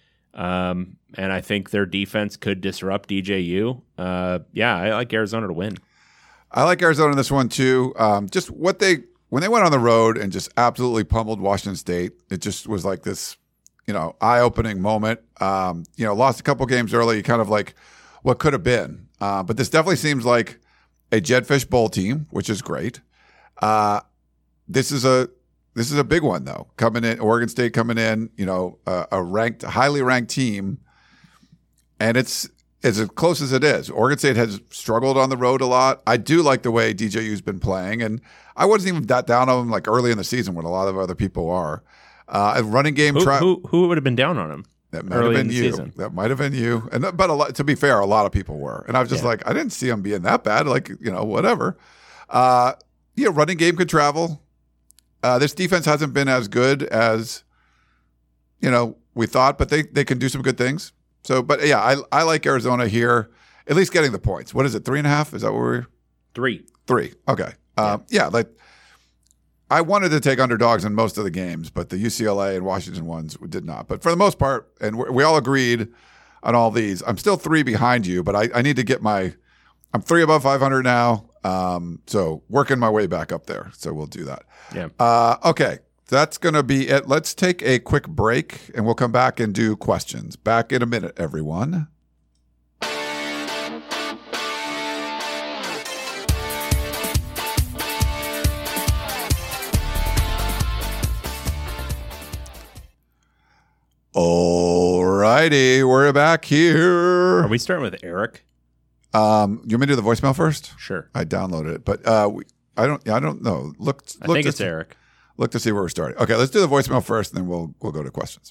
Speaker 1: Um, and I think their defense could disrupt D J U. Uh, yeah, I like Arizona to win.
Speaker 3: I like Arizona in this one too. Um, just what they when they went on the road and just absolutely pummeled Washington State, it just was like this, you know, eye-opening moment. Um, you know, lost a couple games early, kind of like what could have been. Uh, but this definitely seems like a Jedfish Bowl team, which is great. Uh, this is a this is a big one though. Coming in, Oregon State coming in, you know, uh, a ranked, highly ranked team, and it's as close as it is. Oregon State has struggled on the road a lot. I do like the way D J U's been playing, and I wasn't even that down on them like early in the season when a lot of other people are. Uh, a running game,
Speaker 1: Who,
Speaker 3: tri-
Speaker 1: who, who would have been down on him?
Speaker 3: that might
Speaker 1: early
Speaker 3: have
Speaker 1: in
Speaker 3: been
Speaker 1: the
Speaker 3: you.
Speaker 1: season?
Speaker 3: That might have been you. And but a lot, to be fair, a lot of people were, and I was just
Speaker 1: Yeah.
Speaker 3: like, I didn't see them being that bad. Like you know, whatever. Uh, yeah, running game could travel. Uh, this defense hasn't been as good as you know we thought, but they they can do some good things. So, but yeah, I I like Arizona here, at least getting the points. What is it? Three and a half? Is that what we're
Speaker 1: Three.
Speaker 3: three? Okay. Um, yeah, like I wanted to take underdogs in most of the games, but the U C L A and Washington ones did not. But for the most part, and we we all agreed on all these. I'm still three behind you, but I, I need to get my. I'm three above five hundred now, um, so working my way back up there. So we'll do that.
Speaker 1: Yeah.
Speaker 3: Uh, okay, that's going to be it. Let's take a quick break, and we'll come back and do questions. Back in a minute, everyone. All righty, we're back here.
Speaker 1: Are we starting with Eric?
Speaker 3: Um, you want me to do the voicemail first?
Speaker 1: Sure.
Speaker 3: I downloaded it, but uh, we, I don't. I don't know. Look,
Speaker 1: I
Speaker 3: look
Speaker 1: think
Speaker 3: to
Speaker 1: it's
Speaker 3: see,
Speaker 1: Eric.
Speaker 3: Look to see where we're starting. Okay, let's do the voicemail first, and then we'll we'll go to questions.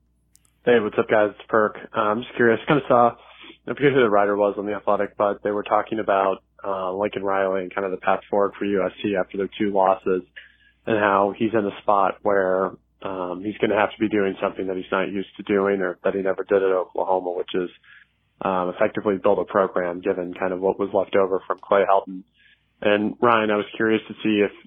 Speaker 5: Hey, what's up, guys? It's Perk. Uh, I'm just curious. Kind of saw, I forget who the writer was on The Athletic, but they were talking about uh, Lincoln Riley and kind of the path forward for U S C after their two losses, and how he's in a spot where um, he's going to have to be doing something that he's not used to doing, or that he never did at Oklahoma, which is um, effectively build a program, given kind of what was left over from Clay Helton. And Ryan, I was curious to see if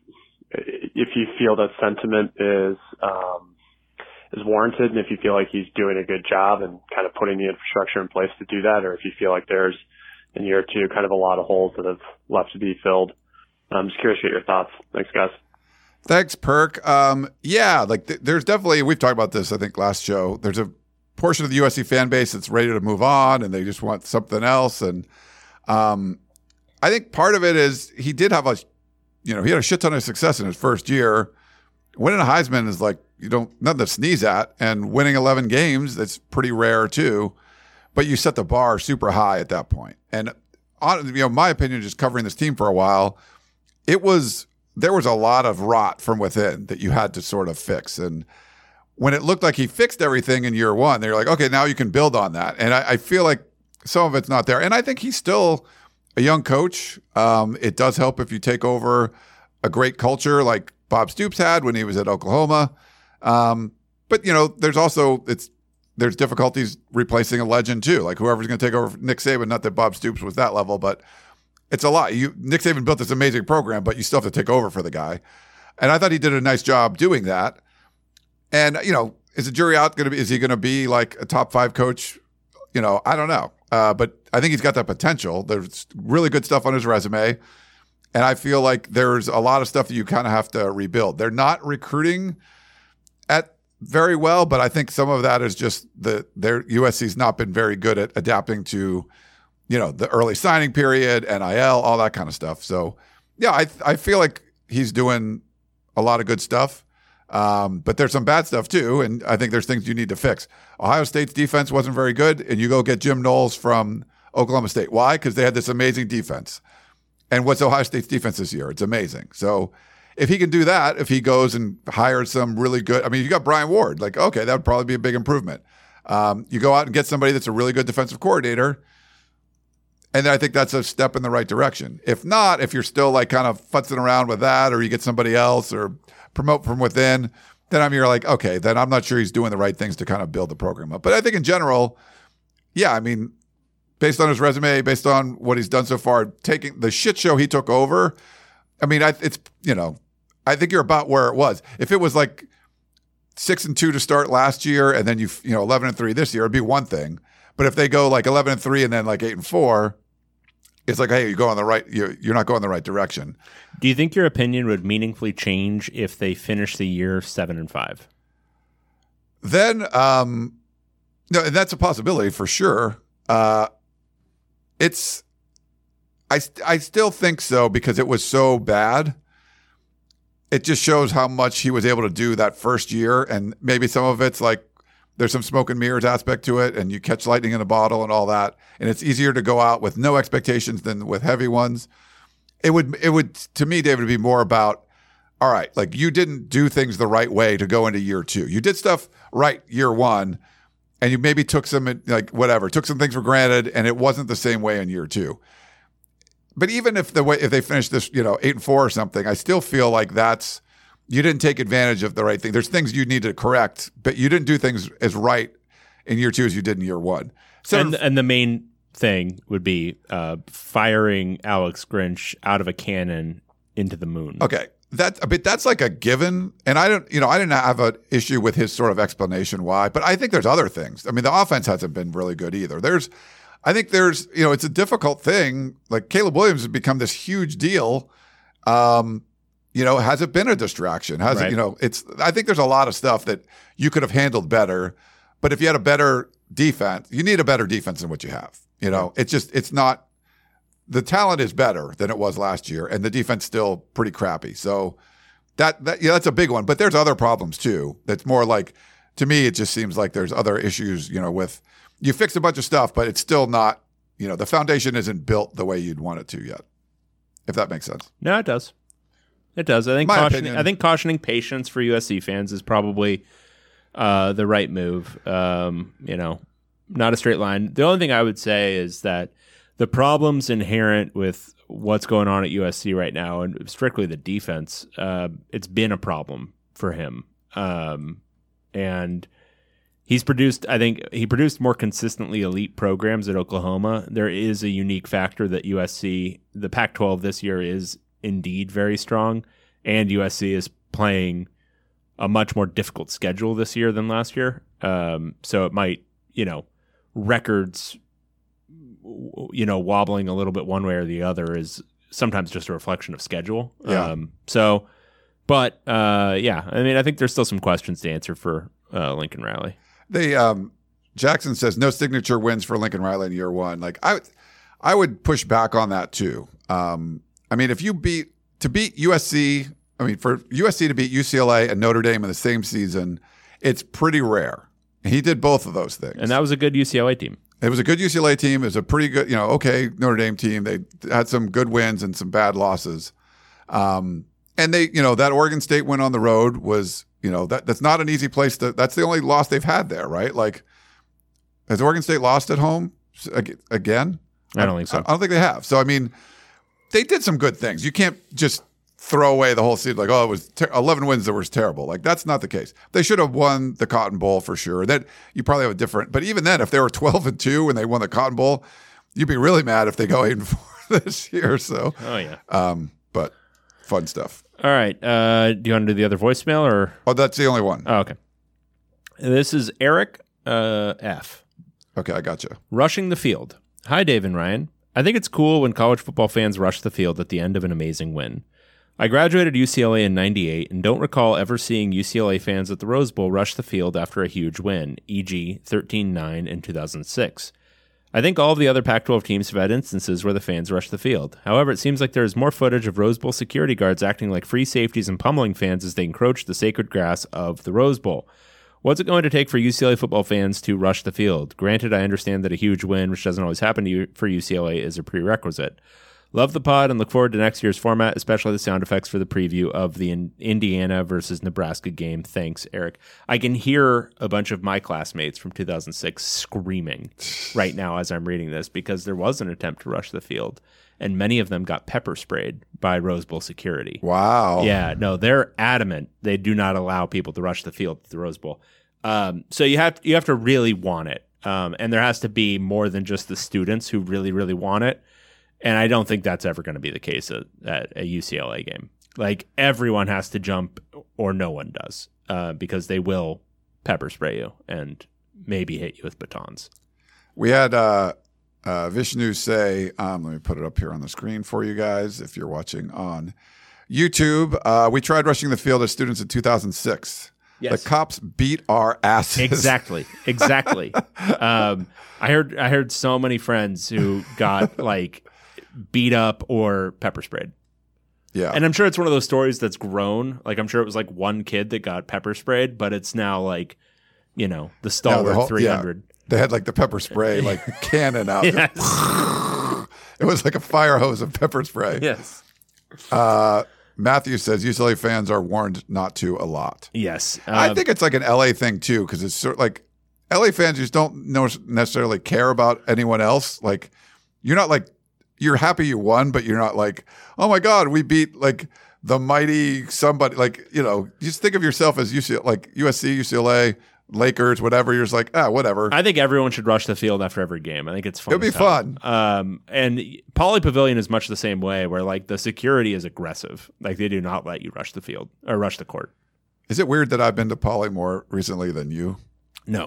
Speaker 5: if you feel that sentiment is um, is warranted, and if you feel like he's doing a good job and kind of putting the infrastructure in place to do that, or if you feel like there's, in year two, kind of a lot of holes that have left to be filled. I'm just curious to get your thoughts. Thanks, guys.
Speaker 3: Thanks, Perk. Um, yeah, like th- there's definitely, we've talked about this, I think, last show. There's a portion of the U S C fan base that's ready to move on, and they just want something else. And um, I think part of it is he did have a, you know, he had a shit ton of success in his first year. Winning a Heisman is like, you don't, nothing to sneeze at. And winning eleven games, that's pretty rare too. But you set the bar super high at that point. And on, you know, my opinion, just covering this team for a while, it was, there was a lot of rot from within that you had to sort of fix. And when it looked like he fixed everything in year one, they're like, okay, now you can build on that. And I, I feel like some of it's not there. And I think he's still a young coach. Um, it does help if you take over a great culture like Bob Stoops had when he was at Oklahoma. Um, but, you know, there's also, it's, there's difficulties replacing a legend too. Like whoever's going to take over Nick Saban, not that Bob Stoops was that level, but it's a lot. You, Nick Saban built this amazing program, but you still have to take over for the guy. And I thought he did a nice job doing that. And, you know, is the jury out going to be, is he going to be like a top five coach? You know, I don't know. Uh, but I think he's got that potential. There's really good stuff on his resume. And I feel like there's a lot of stuff that you kind of have to rebuild. They're not recruiting at very well, but I think some of that is just the their U S C's not been very good at adapting to, you know, the early signing period, N I L, all that kind of stuff. So, yeah, I I feel like he's doing a lot of good stuff. Um, but there's some bad stuff too, and I think there's things you need to fix. Ohio State's defense wasn't very good, and you go get Jim Knowles from Oklahoma State. Why? Because they had this amazing defense. And what's Ohio State's defense this year? It's amazing. So if he can do that, if he goes and hires some really good, I mean, you got Brian Ward, like, okay, that would probably be a big improvement. Um, you go out and get somebody that's a really good defensive coordinator, and I think that's a step in the right direction. If not, if you're still like kind of futzing around with that, or you get somebody else or promote from within, then I'm you're like, okay, then I'm not sure he's doing the right things to kind of build the program up. But I think in general, yeah, I mean, based on his resume, based on what he's done so far, taking the shit show he took over, I mean, I, it's, you know, I think you're about where it was. If it was like six and two to start last year, and then you, you know, eleven and three this year, it'd be one thing. But if they go like eleven and three and then like eight and four, it's like, hey, you go on the right, you're, you're not going the right direction.
Speaker 1: Do you think your opinion would meaningfully change if they finish the year seven and five?
Speaker 3: Then, um, no, that's a possibility for sure. Uh, it's, I, I still think so because it was so bad. It just shows how much he was able to do that first year. And maybe some of it's like, there's some smoke and mirrors aspect to it, and you catch lightning in a bottle and all that. And it's easier to go out with no expectations than with heavy ones. It would, it would, to me, David, be more about, all right, like you didn't do things the right way to go into year two. You did stuff right year one, and you maybe took some, like whatever, took some things for granted, and it wasn't the same way in year two. But even if the way, if they finish this, you know, eight and four or something, I still feel like that's, you didn't take advantage of the right thing. There's things you need to correct, but you didn't do things as right in year two as you did in year one. So,
Speaker 1: and, and the main thing would be uh, firing Alex Grinch out of a cannon into the moon.
Speaker 3: Okay, that but that's like a given. And I don't, you know, I didn't have an issue with his sort of explanation why, but I think there's other things. I mean, the offense hasn't been really good either. There's, I think there's, you know, it's a difficult thing. Like Caleb Williams has become this huge deal. Um, You know, has it been a distraction? Has
Speaker 1: right.
Speaker 3: it, you know, it's, I think there's a lot of stuff that you could have handled better, but if you had a better defense, you need a better defense than what you have. You know, it's just, it's not, the talent is better than it was last year, and the defense still pretty crappy. So that, that, yeah, that's a big one, but there's other problems too. That's more like, to me, it just seems like there's other issues, you know, with, you fix a bunch of stuff, but it's still not you know, the foundation isn't built the way you'd want it to yet, if that makes sense.
Speaker 1: No, it does. It does. I think
Speaker 3: My
Speaker 1: cautioning,
Speaker 3: opinion.
Speaker 1: I think cautioning patience for U S C fans is probably uh, the right move. Um, you know, not a straight line. The only thing I would say is that the problems inherent with what's going on at U S C right now, and strictly the defense, uh, it's been a problem for him. Um, and he's produced, I think, he produced more consistently elite programs at Oklahoma. There is a unique factor that U S C, the Pac twelve this year is indeed very strong, and U S C is playing a much more difficult schedule this year than last year. Um, so it might, you know, records, you know, wobbling a little bit one way or the other is sometimes just a reflection of schedule.
Speaker 3: Yeah.
Speaker 1: Um, so, but uh, yeah, I mean, I think there's still some questions to answer for uh, Lincoln Riley.
Speaker 3: They um, Jackson says no signature wins for Lincoln Riley in year one. Like I, I would push back on that too. Um, I mean, if you beat to beat U S C, I mean, for U S C to beat U C L A and Notre Dame in the same season, it's pretty rare. He did both of those things,
Speaker 1: And that was a good U C L A team.
Speaker 3: it was a good U C L A team. It was a pretty good, you know, okay Notre Dame team. They had some good wins and some bad losses. Um, and they, you know, that Oregon State win on the road was, you know, that that's not an easy place to. That's the only loss they've had there, right? Like, has Oregon State lost at home again?
Speaker 1: I don't think so.
Speaker 3: I don't think they have. So I mean, they did some good things. You can't just throw away the whole season like, oh, it was ter- eleven wins that was terrible. Like, that's not the case. They should have won the Cotton Bowl for sure. That you probably have a different. But even then, if they were twelve and two and they won the Cotton Bowl, you'd be really mad if they go eight and four this year. So,
Speaker 1: Oh, yeah.
Speaker 3: um, but fun stuff.
Speaker 1: All right. Uh, do you want to do the other voicemail or?
Speaker 3: Oh, that's the only one.
Speaker 1: Oh, okay. This is Eric uh, F.
Speaker 3: Okay, I got you.
Speaker 1: Rushing the field. Hi, Dave and Ryan. I think it's cool when college football fans rush the field at the end of an amazing win. I graduated U C L A in ninety-eight and don't recall ever seeing U C L A fans at the Rose Bowl rush the field after a huge win, for example thirteen nine in two thousand six. I think all of the other Pac twelve teams have had instances where the fans rush the field. However, it seems like there is more footage of Rose Bowl security guards acting like free safeties and pummeling fans as they encroach the sacred grass of the Rose Bowl. What's it going to take for U C L A football fans to rush the field? Granted, I understand that a huge win, which doesn't always happen to you, for U C L A, is a prerequisite. Love the pod and look forward to next year's format, especially the sound effects for the preview of the in- Indiana versus Nebraska game. Thanks, Eric. I can hear a bunch of my classmates from two thousand six screaming right now as I'm reading this because there was an attempt to rush the field, and many of them got pepper sprayed by Rose Bowl security.
Speaker 3: Wow.
Speaker 1: Yeah, no, they're adamant. They do not allow people to rush the field at the Rose Bowl. Um, so you have you have to really want it, um, and there has to be more than just the students who really, really want it. And I don't think that's ever going to be the case at, at a U C L A game. Like, everyone has to jump or no one does uh, because they will pepper spray you and maybe hit you with batons.
Speaker 3: We had uh, uh, Vishnu say, um, let me put it up here on the screen for you guys if you're watching on YouTube. Uh, we tried rushing the field as students in two thousand six.
Speaker 1: Yes.
Speaker 3: The cops beat our asses.
Speaker 1: Exactly. Exactly. um, I heard I heard so many friends who got like beat up or pepper sprayed.
Speaker 3: Yeah.
Speaker 1: And I'm sure it's one of those stories that's grown. Like, I'm sure it was like one kid that got pepper sprayed, but it's now like, you know, the
Speaker 3: No,
Speaker 1: stalwart
Speaker 3: the whole-
Speaker 1: three hundred.
Speaker 3: Yeah. They had like the pepper spray, like cannon out.
Speaker 1: Yes.
Speaker 3: It was like a fire hose of pepper spray.
Speaker 1: Yes.
Speaker 3: Uh, Matthew says U C L A fans are warned not to a lot.
Speaker 1: Yes.
Speaker 3: I
Speaker 1: Um,
Speaker 3: think it's like an L A thing too, because it's sort of like L A fans just don't know- necessarily care about anyone else. Like, you're not like, you're happy you won, but you're not like, oh my God, we beat like the mighty somebody. Like, you know, you just think of yourself as U C L A, like U S C, U C L A, Lakers, whatever. You're just like, ah, whatever.
Speaker 1: I think everyone should rush the field after every game. I think it's fun.
Speaker 3: It'll be
Speaker 1: as hell.
Speaker 3: fun.
Speaker 1: Um, and Poly Pavilion is much the same way, where like the security is aggressive. Like, they do not let you rush the field or rush the court.
Speaker 3: Is it weird that I've been to Poly more recently than you?
Speaker 1: No.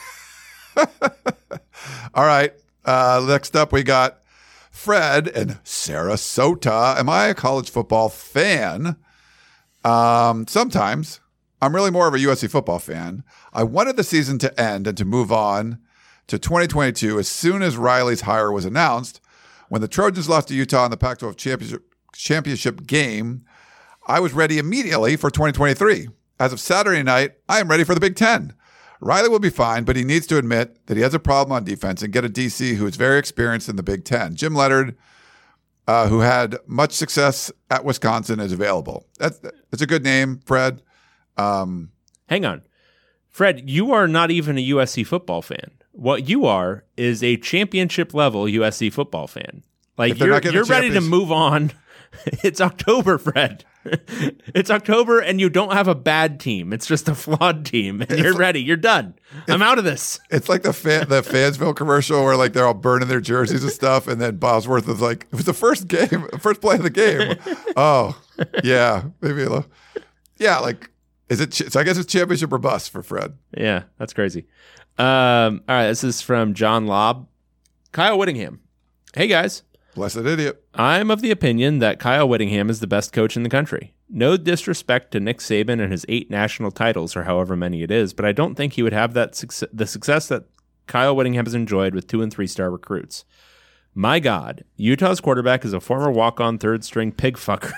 Speaker 3: All right. Uh, next up, we got Fred in Sarasota. Am I a college football fan? Um, sometimes. I'm really more of a U S C football fan. I wanted the season to end and to move on to twenty twenty-two as soon as Riley's hire was announced. When the Trojans lost to Utah in the Pac twelve championship, championship game, I was ready immediately for twenty twenty-three. As of Saturday night, I am ready for the Big Ten. Riley will be fine, but he needs to admit that he has a problem on defense and get a D C who is very experienced in the Big Ten. Jim Leonard, uh, who had much success at Wisconsin, is available. That's, that's a good name, Fred. Um,
Speaker 1: Hang on. Fred, you are not even a U S C football fan. What you are is a championship level U S C football fan. Like
Speaker 3: If they're
Speaker 1: you're,
Speaker 3: not getting
Speaker 1: you're
Speaker 3: the
Speaker 1: ready to
Speaker 3: champions-
Speaker 1: move on. It's October, Fred. It's October and you don't have a bad team. It's just a flawed team and you're ready. You're done. I'm out of this.
Speaker 3: It's like the fan, the Fansville commercial where like they're all burning their jerseys and stuff, and then Bosworth is like, "It was the first game, first play of the game." Oh, yeah, maybe a little. Yeah, like is it? So I guess it's championship or bust for Fred.
Speaker 1: Yeah, that's crazy. Um, all right, this is from John Lobb. Kyle Whittingham. Hey guys.
Speaker 3: Blessed idiot.
Speaker 1: I'm of the opinion that Kyle Whittingham is the best coach in the country. No disrespect to Nick Saban and his eight national titles, or however many it is, but I don't think he would have that success, the success that Kyle Whittingham has enjoyed with two and three star recruits. My God, Utah's quarterback is a former walk-on third-string pig fucker.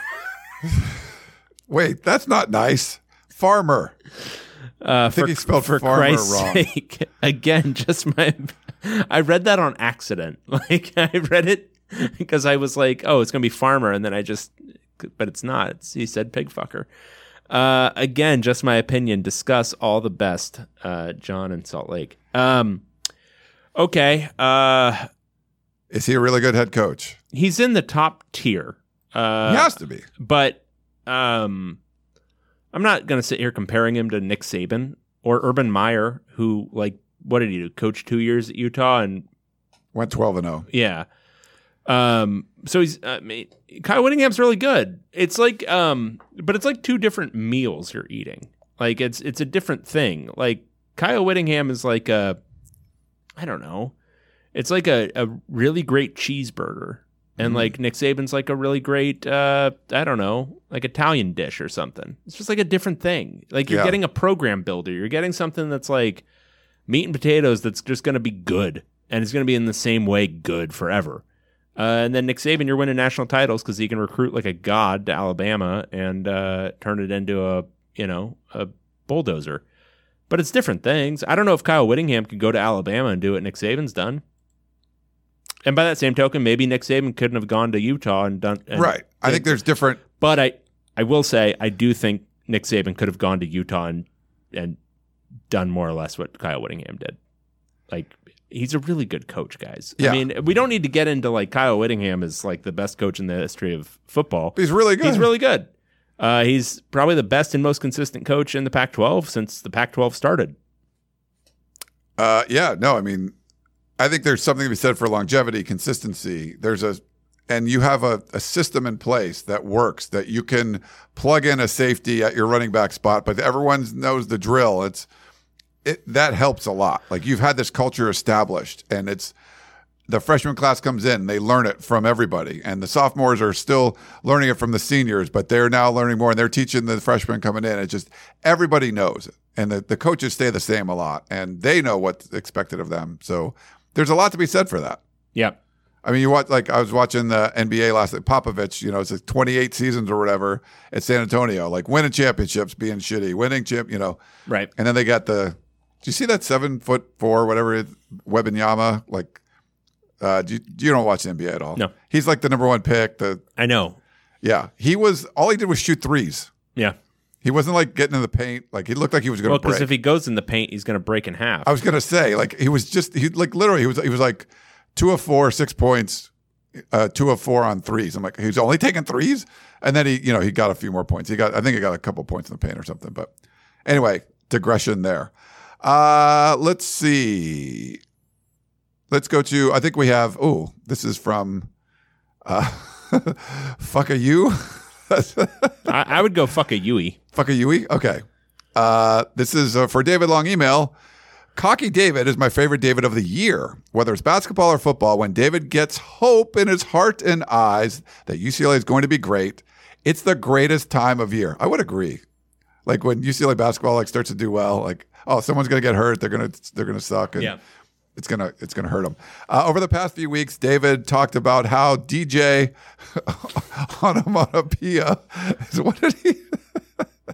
Speaker 3: Wait, that's not nice. Farmer.
Speaker 1: Uh,
Speaker 3: I think
Speaker 1: for,
Speaker 3: he spelled
Speaker 1: for
Speaker 3: farmer
Speaker 1: Christ's
Speaker 3: wrong.
Speaker 1: sake, again, just my. I read that on accident. Like I read it because I was like, "Oh, it's gonna be farmer," and then I just, but it's not. It's, he said pig fucker. Uh, again, just my opinion. Discuss all the best, uh, John in Salt Lake. Um, okay, uh,
Speaker 3: Is he a really good head coach?
Speaker 1: he's in the top tier. Uh,
Speaker 3: he has to be.
Speaker 1: But um, I'm not going to sit here comparing him to Nick Saban or Urban Meyer, who, like, what did he do? Coach two years at Utah? And
Speaker 3: Went twelve and oh.
Speaker 1: yeah. Um, so he's, I mean, Kyle Whittingham's really good. It's like, um, but it's like two different meals you're eating. Like, it's, it's a different thing. Like, Kyle Whittingham is like a, I don't know. It's like a, a really great cheeseburger. And
Speaker 3: Mm-hmm.
Speaker 1: like Nick Saban's like a really great, uh, I don't know, like Italian dish or something. It's just like a different thing. Like you're
Speaker 3: Yeah.
Speaker 1: getting a program builder. You're getting something that's like meat and potatoes that's just going to be good. And it's going to be in the same way good forever. Uh, and then Nick Saban, you're winning national titles because he can recruit like a god to Alabama and uh, turn it into a, you know, a bulldozer. But it's different things. I don't know if Kyle Whittingham could go to Alabama and do what Nick Saban's done. And by that same token, maybe Nick Saban couldn't have gone to Utah and done. And
Speaker 3: Right. I think there's different.
Speaker 1: But I, I will say, I do think Nick Saban could have gone to Utah and, and done more or less what Kyle Whittingham did. Like, he's a really good coach, guys.
Speaker 3: Yeah.
Speaker 1: I mean, we don't need to get into like Kyle Whittingham is like the best coach in the history of football.
Speaker 3: He's really good.
Speaker 1: He's really good. Uh, he's probably the best and most consistent coach in the Pac twelve since the Pac twelve started.
Speaker 3: Uh, yeah, no, I mean, I think there's something to be said for longevity, consistency. There's a, and you have a, a system in place that works, that you can plug in a safety at your running back spot, but everyone knows the drill. It's, it, that helps a lot. Like you've had this culture established, and it's, the freshman class comes in, they learn it from everybody, and the sophomores are still learning it from the seniors, but they're now learning more, and they're teaching the freshmen coming in. It's just everybody knows it, and the, the coaches stay the same a lot, and they know what's expected of them. So there's a lot to be said for that.
Speaker 1: Yeah.
Speaker 3: I mean, you watch, like I was watching the N B A last night. Popovich, you know, it's like twenty-eight seasons or whatever at San Antonio, like winning championships, being shitty, winning champ, you know,
Speaker 1: Right.
Speaker 3: and then they got the. Do you see that seven foot four whatever it is, Wembanyama? Like, uh, do you, you don't watch the N B A at all?
Speaker 1: No.
Speaker 3: He's like the number one pick. The
Speaker 1: I know.
Speaker 3: yeah, he was all he did was shoot threes.
Speaker 1: Yeah.
Speaker 3: He wasn't like getting in the paint. Like he looked like he was going
Speaker 1: Well,
Speaker 3: to break.
Speaker 1: because if he goes in the paint, he's going to break in half.
Speaker 3: I was gonna say, like he was just he like literally he was he was like two of four, six points, uh, two of four on threes. I'm like, he was only taking threes, and then he you know he got a few more points. He got I think he got a couple points in the paint or something. But anyway, digression there. Uh, let's see. Let's go to. I think we have. Oh, this is from. Uh, fuck a you.
Speaker 1: I, I would go fuck a Yui.
Speaker 3: Fuck a Yui? Okay. Uh, this is uh, for David Long email. Cocky David is my favorite David of the year. Whether it's basketball or football, when David gets hope in his heart and eyes that U C L A is going to be great, it's the greatest time of year. I would agree. Like when U C L A basketball like starts to do well, like, oh, someone's going to get hurt. They're going to they're going to suck. And
Speaker 1: Yeah.
Speaker 3: It's gonna it's gonna hurt him. Uh, over the past few weeks, David talked about how D J onomatopoeia. What did he?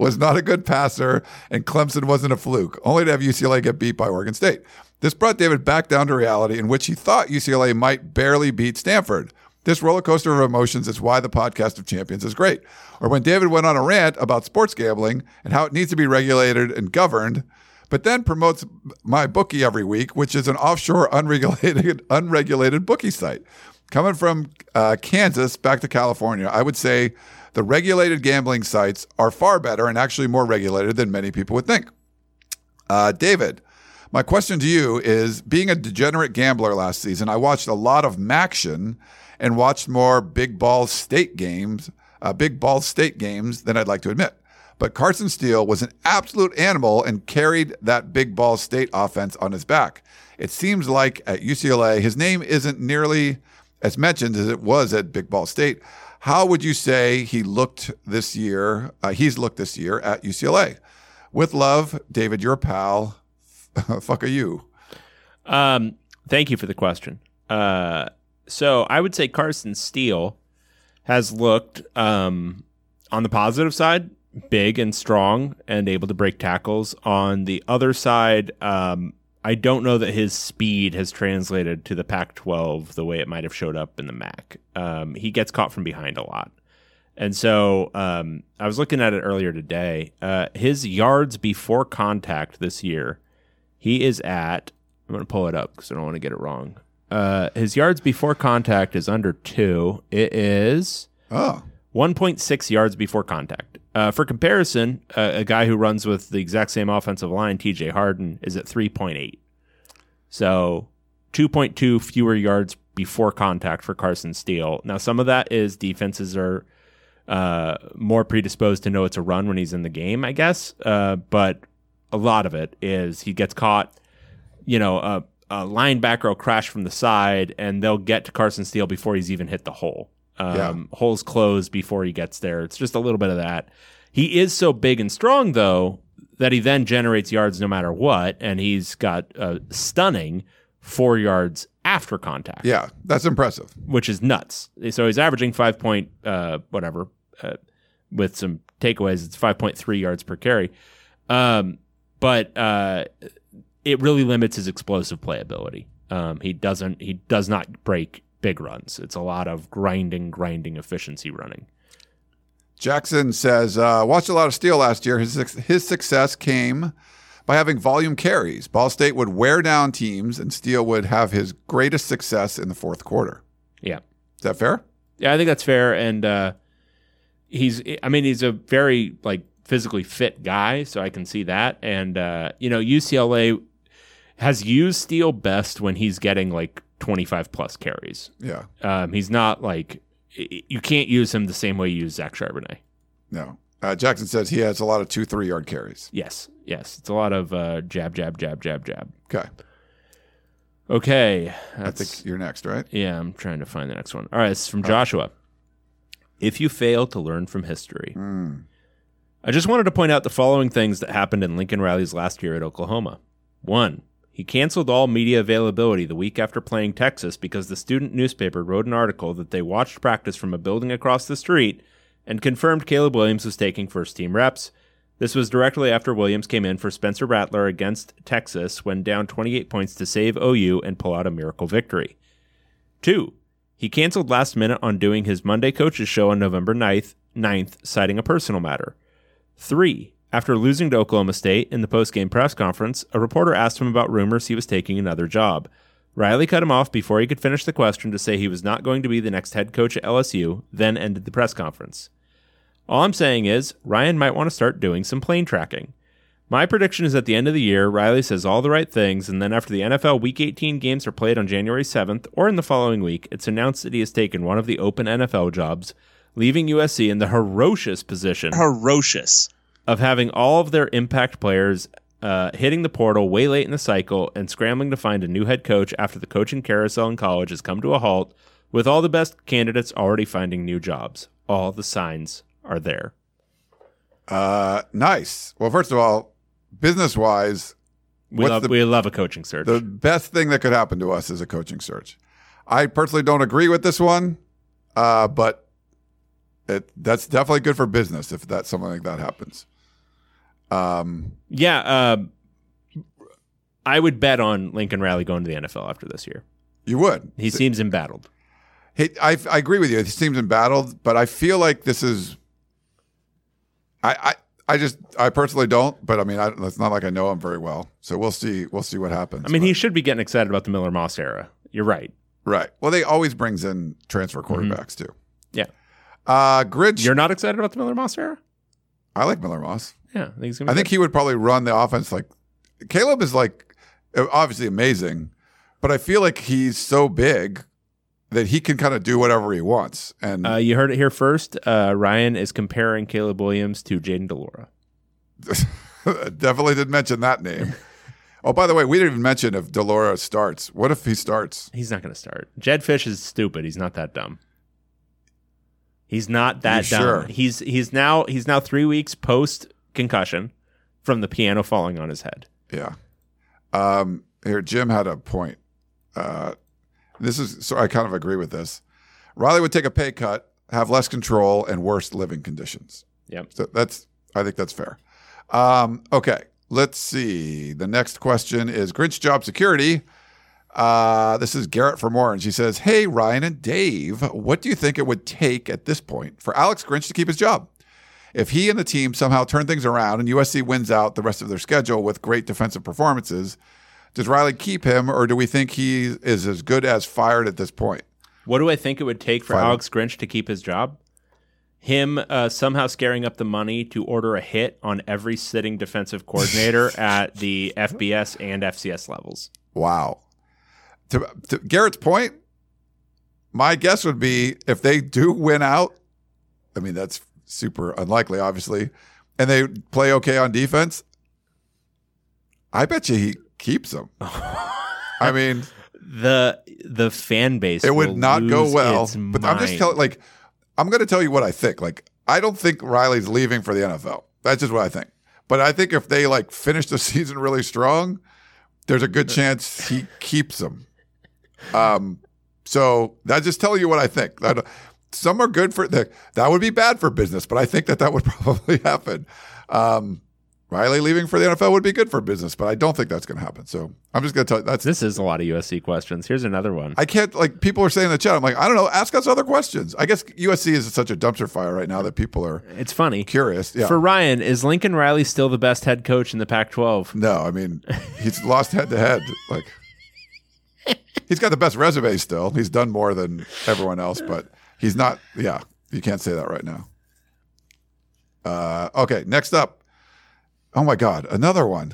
Speaker 3: was not a good passer, and Clemson wasn't a fluke, only to have U C L A get beat by Oregon State. This brought David back down to reality, in which he thought U C L A might barely beat Stanford. This roller coaster of emotions is why the podcast of champions is great. Or when David went on a rant about sports gambling and how it needs to be regulated and governed, but then promotes my bookie every week, which is an offshore unregulated unregulated bookie site. Coming from uh, Kansas back to California, I would say the regulated gambling sites are far better and actually more regulated than many people would think. Uh, David, my question to you is, being a degenerate gambler last season, I watched a lot of Maction and watched more Big Ball State games, uh, Big Ball State games than I'd like to admit. But Carson Steele was an absolute animal and carried that Big Ball State offense on his back. It seems like at U C L A, his name isn't nearly as mentioned as it was at Big Ball State. How would you say he looked this year? Uh, he's looked this year at U C L A. With love, David, your pal. Fuck are you?
Speaker 1: Um, thank you for the question. Uh, so I would say Carson Steele has looked, um, on the positive side, big and strong and able to break tackles. On the other side, um, I don't know that his speed has translated to the Pac twelve the way it might have showed up in the M A C. Um, he gets caught from behind a lot. And so um, I was looking at it earlier today. Uh, his yards before contact this year, he is at, I'm going to pull it up because I don't want to get it wrong. Uh, his yards before contact is under two. It is
Speaker 3: Oh.
Speaker 1: one point six yards before contact. Uh, for comparison, uh, a guy who runs with the exact same offensive line, T J Harden, is at three point eight. So two point two fewer yards before contact for Carson Steele. Now, some of that is defenses are uh, more predisposed to know it's a run when he's in the game, I guess. Uh, but a lot of it is he gets caught, you know, a, a linebacker will crash from the side, and they'll get to Carson Steele before he's even hit the hole. Um,
Speaker 3: Yeah.
Speaker 1: Holes closed before he gets there. It's just a little bit of that. He is so big and strong, though, that he then generates yards no matter what, and he's got a stunning four yards after contact.
Speaker 3: Yeah, that's impressive.
Speaker 1: Which is nuts. So he's averaging five point uh, whatever uh, with some takeaways. It's five point three yards per carry, um, but uh, it really limits his explosive playability. Um, he doesn't. He does not break big runs. It's a lot of grinding, grinding efficiency running.
Speaker 3: Jackson says, uh, watched a lot of Steele last year. His his success came by having volume carries. Ball State would wear down teams, and Steele would have his greatest success in the fourth quarter.
Speaker 1: Yeah.
Speaker 3: Is that fair?
Speaker 1: Yeah, I think that's fair. And uh, he's, I mean, he's a very like physically fit guy, so I can see that. And, uh, you know, U C L A has used Steele best when he's getting like twenty-five plus carries.
Speaker 3: Yeah.
Speaker 1: Um, he's not like, you can't use him the same way you use Zach Charbonnet.
Speaker 3: No. Uh, Jackson says he has a lot of two, three yard carries.
Speaker 1: Yes. Yes. It's a lot of uh, jab, jab, jab, jab, jab.
Speaker 3: Okay.
Speaker 1: Okay.
Speaker 3: I
Speaker 1: That's,
Speaker 3: think you're next, right?
Speaker 1: yeah, I'm trying to find the next one. All right. This is from Joshua. If you fail to learn from history.
Speaker 3: Mm.
Speaker 1: I just wanted to point out the following things that happened in Lincoln Riley's last year at Oklahoma. One, he canceled all media availability the week after playing Texas because the student newspaper wrote an article that they watched practice from a building across the street and confirmed Caleb Williams was taking first-team reps. This was directly after Williams came in for Spencer Rattler against Texas when down twenty-eight points to save O U and pull out a miracle victory. Two, he canceled last minute on doing his Monday coaches show on November ninth, citing a personal matter. Three, after losing to Oklahoma State in the post-game press conference, a reporter asked him about rumors he was taking another job. Riley cut him off before he could finish the question to say he was not going to be the next head coach at L S U, then ended the press conference. All I'm saying is, Ryan might want to start doing some plane tracking. My prediction is at the end of the year, Riley says all the right things, and then after the N F L Week eighteen games are played on January seventh, or in the following week, it's announced that he has taken one of the open N F L jobs, leaving U S C in the ferocious position
Speaker 6: Ferocious.
Speaker 1: of having all of their impact players uh, hitting the portal way late in the cycle and scrambling to find a new head coach after the coaching carousel in college has come to a halt, with all the best candidates already finding new jobs. All the signs are there.
Speaker 3: Uh, nice. Well, first of all, business-wise,
Speaker 1: We
Speaker 3: what's
Speaker 1: love
Speaker 3: the-
Speaker 1: we love a coaching search.
Speaker 3: the best thing that could happen to us is a coaching search. I personally don't agree with this one, uh, but it that's definitely good for business if that something like that happens. Um,
Speaker 1: Yeah, uh, I would bet on Lincoln Riley going to the N F L after this year.
Speaker 3: you would.
Speaker 1: He seems embattled.
Speaker 3: He, I, I agree with you. He seems embattled, but I feel like this is. I, I, I just, I personally don't. But I mean, I, it's not like I know him very well, so we'll see. We'll see what happens.
Speaker 1: I mean,
Speaker 3: but,
Speaker 1: he should be getting excited about the Miller Moss era. You're right.
Speaker 3: right. Well, they always brings in transfer quarterbacks too.
Speaker 1: Yeah.
Speaker 3: Uh, Grinch.
Speaker 1: You're not excited about the Miller Moss era?
Speaker 3: I like Miller Moss.
Speaker 1: Yeah, I think he's gonna be
Speaker 3: I think
Speaker 1: good.
Speaker 3: he would probably run the offense like Caleb is like obviously amazing, but I feel like he's so big that he can kind of do whatever he wants. And
Speaker 1: Uh, you heard it here first. Uh, Ryan is comparing Caleb Williams to Jaden DeLora.
Speaker 3: definitely did mention that name. Oh, by the way, we didn't even mention if Delora starts. What if he starts?
Speaker 1: He's not going to start. Jed Fish is stupid. He's not that dumb. He's not that
Speaker 3: You
Speaker 1: dumb.
Speaker 3: sure?
Speaker 1: He's he's now he's now three weeks post concussion from the piano falling on his head.
Speaker 3: Yeah. Um, here, Jim had a point. Uh, this is so I kind of agree with this. Riley would take a pay cut, have less control, and worse living conditions.
Speaker 1: Yep.
Speaker 3: So that's I think that's fair. Um, okay, let's see. The next question is Grinch Job Security. Uh, this is Garrett from Orange. He says, "Hey Ryan and Dave, what do you think it would take at this point for Alex Grinch to keep his job? If he and the team somehow turn things around and U S C wins out the rest of their schedule with great defensive performances, does Riley keep him, or do we think he is as good as fired at this point?"
Speaker 1: What do I think it would take for
Speaker 3: Five.
Speaker 1: Alex Grinch to keep his job? Him uh, somehow scaring up the money to order a hit on every sitting defensive coordinator at the F B S and F C S levels.
Speaker 3: Wow. To, to Garrett's point, my guess would be if they do win out, I mean, that's super unlikely, obviously, and they play okay on defense, I bet you he keeps them. I mean,
Speaker 1: The the fan base
Speaker 3: it would
Speaker 1: will
Speaker 3: not go
Speaker 1: lose
Speaker 3: well,
Speaker 1: its
Speaker 3: but I'm just
Speaker 1: mind.
Speaker 3: telling, like, I'm going to tell you what I think. Like, I don't think Riley's leaving for the N F L. That's just what I think. But I think if they, like, finish the season really strong, there's a good chance he keeps them. Um, so that just telling you what I think. That, some are good for that. That would be bad for business, but I think that that would probably happen. Um, Riley leaving for the N F L would be good for business, but I don't think that's going to happen. So I'm just going to tell you that's.
Speaker 1: This is a lot of U S C questions. Here's another one.
Speaker 3: I can't, like, people are saying in the chat, I'm like, I don't know, ask us other questions. I guess U S C is such a dumpster fire right now that people are
Speaker 1: It's funny.
Speaker 3: curious. Yeah.
Speaker 1: For Ryan, is Lincoln Riley still the best head coach in the Pac twelve?
Speaker 3: No, I mean, he's lost head to head. Like, he's got the best resume still. He's done more than everyone else, but he's not. Yeah, you can't say that right now. Uh, okay, next up. Oh my God, another one.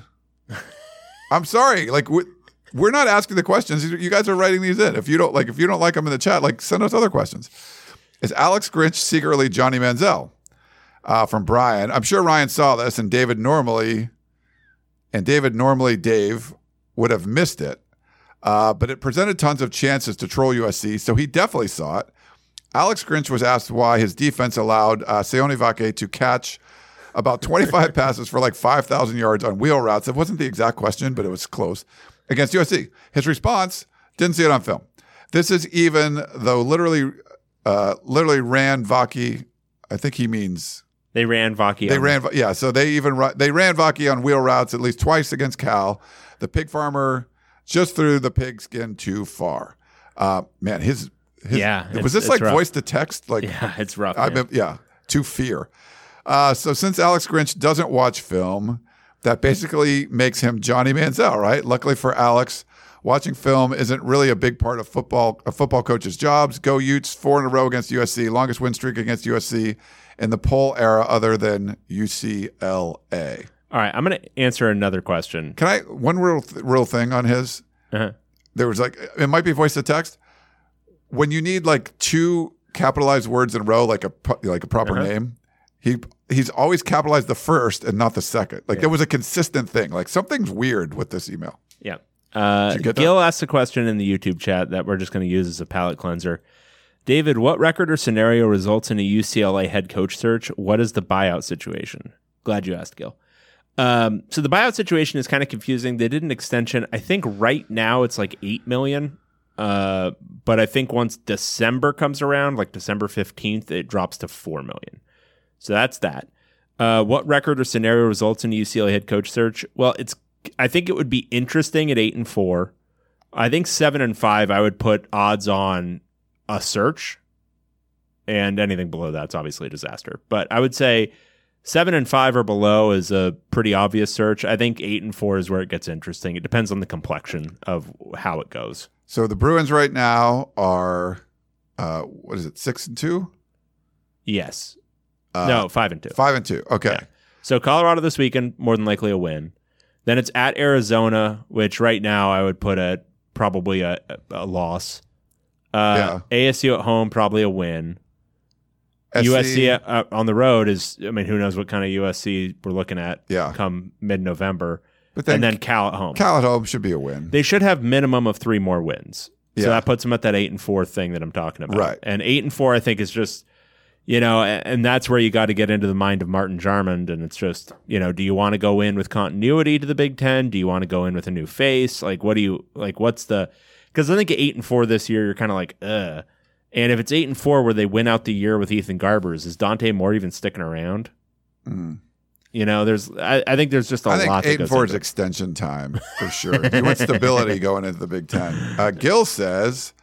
Speaker 3: I'm sorry. Like, we, we're not asking the questions. You guys are writing these in. If you don't like, if you don't like them in the chat, like, send us other questions. Is Alex Grinch secretly Johnny Manziel? Uh, from Brian. I'm sure Ryan saw this, and David normally, and David normally Dave would have missed it. Uh, but it presented tons of chances to troll U S C, so he definitely saw it. Alex Grinch was asked why his defense allowed uh, Sione Vake to catch about twenty-five passes for like five thousand yards on wheel routes. It wasn't the exact question, but it was close, against U S C. His response, didn't see it on film. This is even though literally uh, literally ran Vake, I think he means...
Speaker 1: They ran Vaki.
Speaker 3: They
Speaker 1: on
Speaker 3: ran, yeah. So they even ru- they ran Vake on wheel routes at least twice against Cal. The pig farmer just threw the pigskin too far. Uh, man, his, his
Speaker 1: Yeah,
Speaker 3: Was
Speaker 1: it's-
Speaker 3: this
Speaker 1: it's
Speaker 3: like
Speaker 1: rough.
Speaker 3: voice to text? Like,
Speaker 1: Yeah, it's rough.
Speaker 3: I
Speaker 1: man.
Speaker 3: mean, yeah, to fear. Uh, so since Alex Grinch doesn't watch film, that basically makes him Johnny Manziel, right? Luckily for Alex, watching film isn't really a big part of football. A football coach's jobs. Go Utes, four in a row against U S C, longest win streak against U S C in the poll era, other than U C L A.
Speaker 1: All right, I'm going to answer another question.
Speaker 3: Can I one real real thing on his?
Speaker 1: Uh-huh.
Speaker 3: There was like it might be voice to text. When you need like two capitalized words in a row, like a pro- like a proper
Speaker 1: Uh-huh.
Speaker 3: name, he he's always capitalized the first and not the second. Like there was a consistent thing. Like something's weird with this email.
Speaker 1: Yeah. Uh,
Speaker 3: Did you get that?
Speaker 1: Gil asked a question in the YouTube chat that we're just going to use as a palate cleanser. David, what record or scenario results in a U C L A head coach search? What is the buyout situation? Glad you asked, Gil. Um, so the buyout situation is kind of confusing. They did an extension. I think right now it's like eight million. Uh, but I think once December comes around, like December fifteenth, it drops to four million. So that's that. Uh, what record or scenario results in a U C L A head coach search? Well, it's. I think it would be interesting at eight and four. I think seven and five. I would put odds on a search, and anything below that's obviously a disaster. But I would say seven and five or below is a pretty obvious search. I think eight and four is where it gets interesting. It depends on the complexion of how it goes.
Speaker 3: So the Bruins right now are, uh, what is it, six and two?
Speaker 1: Yes.
Speaker 3: Uh,
Speaker 1: no, five and two.
Speaker 3: Five and two. Okay.
Speaker 1: Yeah. So Colorado this weekend, more than likely a win. Then it's at Arizona, which right now I would put at probably a, a loss. Uh,
Speaker 3: Yeah.
Speaker 1: A S U at home, probably a win.
Speaker 3: S C,
Speaker 1: U S C uh, on the road is, I mean, who knows what kind of U S C we're looking at
Speaker 3: Yeah.
Speaker 1: come mid-November.
Speaker 3: But then,
Speaker 1: And then Cal at home.
Speaker 3: Cal at home should be a win.
Speaker 1: They should have minimum of three more wins. So
Speaker 3: Yeah.
Speaker 1: that puts them at that eight and four thing that I'm talking about.
Speaker 3: Right.
Speaker 1: And eight and four, I think, is just, you know, and, and that's where you got to get into the mind of Martin Jarmond. And it's just, you know, do you want to go in with continuity to the Big Ten? Do you want to go in with a new face? Like, what do you, like, what's the, because I think at eight and four this year, you're kind of like, ugh. And if it's eight and four where they win out the year with Ethan Garbers, is Dante Moore even sticking around?
Speaker 3: Mm.
Speaker 1: You know, there's, I, I think there's just a
Speaker 3: I think
Speaker 1: lot.
Speaker 3: eight
Speaker 1: that
Speaker 3: and
Speaker 1: goes
Speaker 3: four is
Speaker 1: into it.
Speaker 3: extension time for sure. You want stability going into the Big Ten. Uh, Gil says,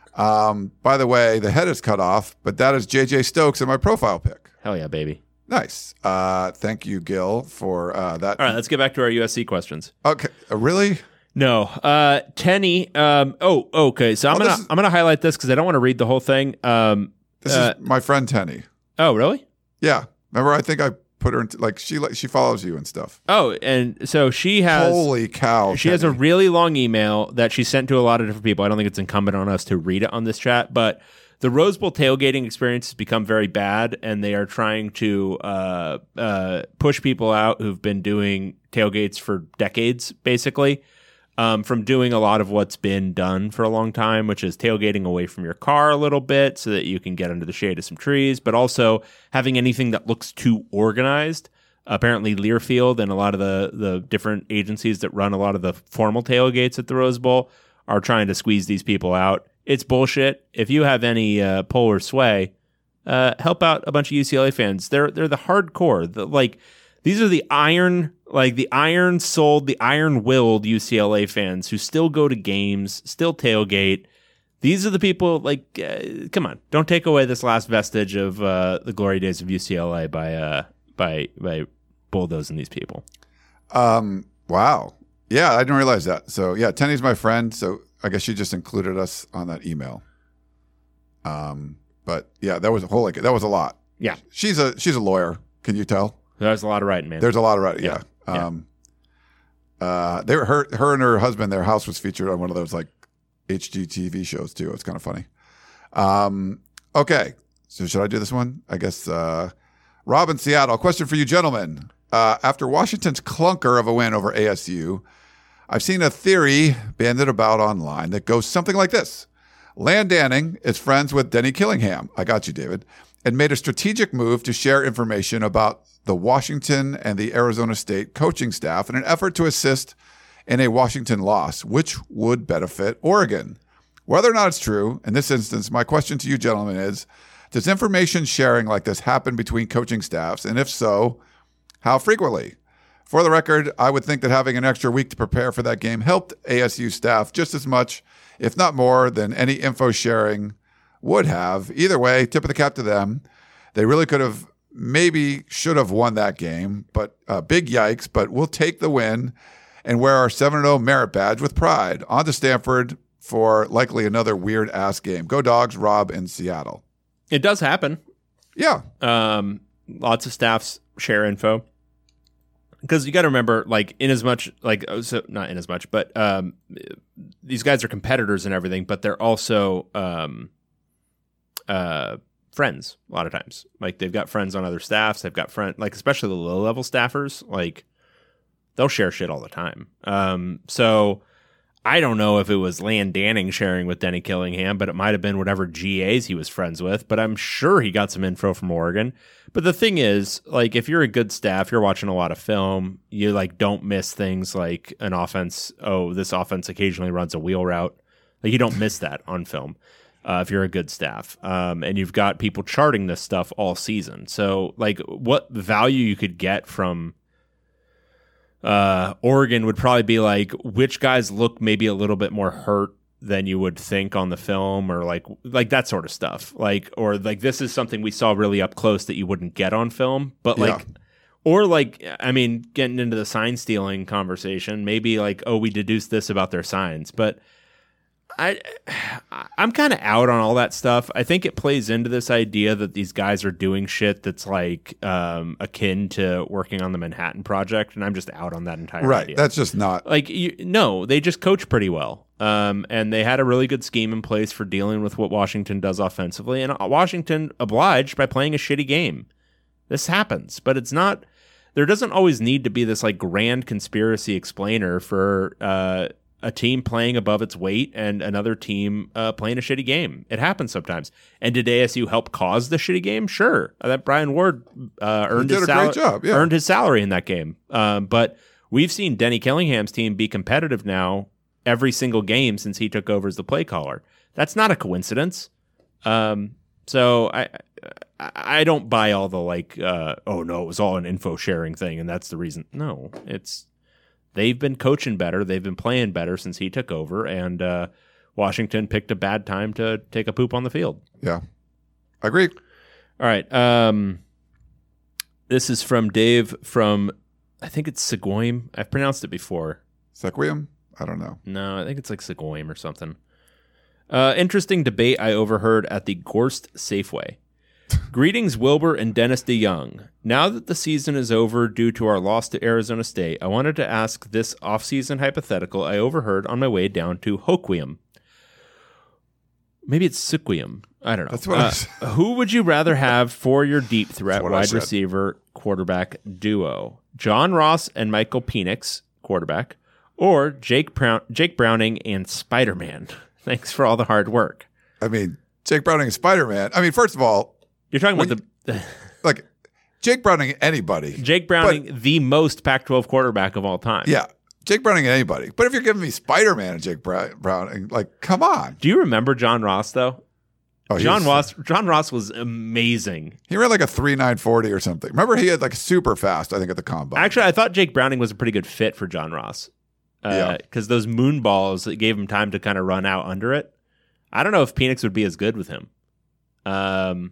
Speaker 3: um, by the way, the head is cut off, but that is J J Stokes in my profile pic.
Speaker 1: Hell yeah, baby.
Speaker 3: Nice. Uh, thank you, Gil, for uh, that.
Speaker 1: All right, let's get back to our U S C questions.
Speaker 3: Okay. Uh, really?
Speaker 1: No, uh, Tenny. Um, oh, okay. So I'm
Speaker 3: Oh,
Speaker 1: gonna
Speaker 3: this is-
Speaker 1: I'm gonna highlight this because I don't want to read the whole thing. Um,
Speaker 3: This
Speaker 1: uh,
Speaker 3: is my friend Tenny.
Speaker 1: oh, really?
Speaker 3: Yeah. Remember, I think I put her into, like, she like she follows you and stuff.
Speaker 1: Oh, and so she has.
Speaker 3: Holy cow.
Speaker 1: She has a
Speaker 3: Tenny.
Speaker 1: really long email that she sent to a lot of different people. I don't think it's incumbent on us to read it on this chat, but the Rose Bowl tailgating experience has become very bad, and they are trying to uh, uh, push people out who've been doing tailgates for decades, basically, um, from doing a lot of what's been done for a long time, which is tailgating away from your car a little bit so that you can get under the shade of some trees, but also having anything that looks too organized. Apparently Learfield and a lot of the, the different agencies that run a lot of the formal tailgates at the Rose Bowl are trying to squeeze these people out. It's bullshit. If you have any uh, pull or sway, uh, help out a bunch of U C L A fans. They're they're the hardcore. The, like these are the iron, like the iron souled, the iron willed U C L A fans who still go to games, still tailgate. These are the people. Like, uh, come on, don't take away this last vestige of uh, the glory days of U C L A by uh, by by bulldozing these people.
Speaker 3: Um, wow. Yeah, I didn't realize that. So, yeah, Tenny's my friend. So, I guess she just included us on that email. Um, but yeah, that was a whole like that was a lot.
Speaker 1: Yeah,
Speaker 3: She's a she's a lawyer. Can you tell?
Speaker 1: there's a lot of writing, man.
Speaker 3: There's a lot of writing. Yeah.
Speaker 1: Yeah. Yeah.
Speaker 3: Um, uh, they were her her and her husband. Their house was featured on one of those like H G T V shows too. It's kind of funny. Um, okay, so should I do this one? I guess. Uh, Rob in Seattle. Question for you, gentlemen. Uh, after Washington's clunker of a win over A S U, I've seen a theory banded about online that goes something like this. Land Anning is friends with Denny Killingham. I got you, David. And made a strategic move to share information about the Washington and the Arizona State coaching staff in an effort to assist in a Washington loss, which would benefit Oregon. Whether or not it's true, in this instance, my question to you gentlemen is, does information sharing like this happen between coaching staffs? And if so, how frequently? For the record, I would think that having an extra week to prepare for that game helped A S U staff just as much, if not more, than any info sharing would have. Either way, tip of the cap to them. They really could have, maybe should have won that game, but uh, big yikes. But we'll take the win and wear our seven and oh merit badge with pride. On to Stanford for likely another weird-ass game. Go Dogs, Rob in Seattle.
Speaker 1: It does happen.
Speaker 3: Yeah.
Speaker 1: Um, lots of staffs share info. Because you got to remember, like, in as much, like, so not in as much, but um, these guys are competitors and everything, but they're also um, uh, friends a lot of times. Like, they've got friends on other staffs. They've got friends, like, especially the low level staffers, like, they'll share shit all the time. Um, so I don't know if it was Land Danning sharing with Denny Killingham, but it might have been whatever G As he was friends with. But I'm sure he got some info from Oregon. But the thing is, like, if you're a good staff, you're watching a lot of film, you like don't miss things like an offense. Oh, this offense occasionally runs a wheel route. Like, you don't miss that on film. Uh, if you're a good staff, um, and you've got people charting this stuff all season. So, like, what value you could get from uh, Oregon would probably be like, which guys look maybe a little bit more hurt than you would think on the film, or like, like that sort of stuff. Like, or like, this is something we saw really up close that you wouldn't get on film, but like,
Speaker 3: Yeah.
Speaker 1: or like, I mean, getting into the sign stealing conversation, maybe like, oh, we deduced this about their signs, but I, I'm kind of out on all that stuff. I think it plays into this idea that these guys are doing shit that's like um, akin to working on the Manhattan Project, and I'm just out on that entire
Speaker 3: Right.
Speaker 1: idea.
Speaker 3: That's just not.
Speaker 1: Like, you, no, they just coach pretty well, um, and they had a really good scheme in place for dealing with what Washington does offensively, and Washington obliged by playing a shitty game. This happens, but it's not. There doesn't always need to be this like grand conspiracy explainer for. Uh, a team playing above its weight and another team uh, playing a shitty game. It happens sometimes. And did A S U help cause the shitty game? Sure. That Brian Ward uh, earned,
Speaker 3: did
Speaker 1: his
Speaker 3: a great
Speaker 1: sal-
Speaker 3: job, yeah.
Speaker 1: earned his salary in that game. Um, but we've seen Denny Killingham's team be competitive now every single game since he took over as the play caller. That's not a coincidence. Um, so I, I I don't buy all the like, uh, oh no, it was all an info sharing thing and that's the reason. No, it's, they've been coaching better. They've been playing better since he took over, and uh, Washington picked a bad time to take a poop on the field.
Speaker 3: Yeah. I agree.
Speaker 1: All right. Um, this is from Dave from, I think it's Seguim. I've pronounced it before.
Speaker 3: Sequium? I don't know.
Speaker 1: No, I think it's like Seguim or something. Uh, interesting debate I overheard at the Gorst Safeway. Greetings, Wilbur and Dennis DeYoung. Now that the season is over due to our loss to Arizona State, I wanted to ask this offseason hypothetical I overheard on my way down to Hoquiam. Maybe it's Sequium. I don't know.
Speaker 3: That's what I
Speaker 1: uh,
Speaker 3: said.
Speaker 1: Who would you rather have for your deep threat
Speaker 3: what I
Speaker 1: wide
Speaker 3: said.
Speaker 1: receiver quarterback duo? John Ross and Michael Penix, quarterback, or Jake Brown, Jake Browning and Spider-Man? Thanks for all the hard work.
Speaker 3: I mean, Jake Browning and Spider-Man. I mean, first of all,
Speaker 1: You're talking
Speaker 3: When
Speaker 1: about the
Speaker 3: like Jake Browning, anybody.
Speaker 1: Jake Browning, the most Pac twelve quarterback of all time.
Speaker 3: Yeah. Jake Browning, anybody. But if you're giving me Spider-Man and Jake Brow- Browning, like, come on.
Speaker 1: Do you remember John Ross though?
Speaker 3: Oh, he
Speaker 1: John
Speaker 3: was-
Speaker 1: Ross. John Ross was amazing.
Speaker 3: He ran like a three nine forty or something. Remember, he had like super fast, I think, at the combine.
Speaker 1: Actually, I thought Jake Browning was a pretty good fit for John Ross.
Speaker 3: Yeah.
Speaker 1: Because those moon balls that gave him time to kind of run out under it. I don't know if Penix would be as good with him. Um,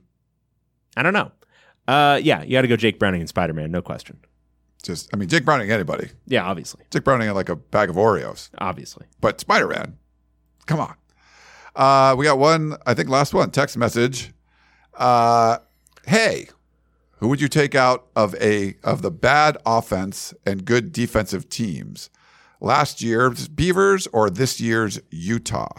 Speaker 1: I don't know. Uh, yeah, you got to go Jake Browning and Spider-Man, no question.
Speaker 3: just, I mean, Jake Browning, anybody.
Speaker 1: Yeah, obviously,
Speaker 3: Jake Browning had like a bag of Oreos.
Speaker 1: obviously.
Speaker 3: But Spider-Man, come on. Uh, we got one, I think last one, text message. Uh, hey, who would you take out of a of the bad offense and good defensive teams? Last year's Beavers or this year's Utah?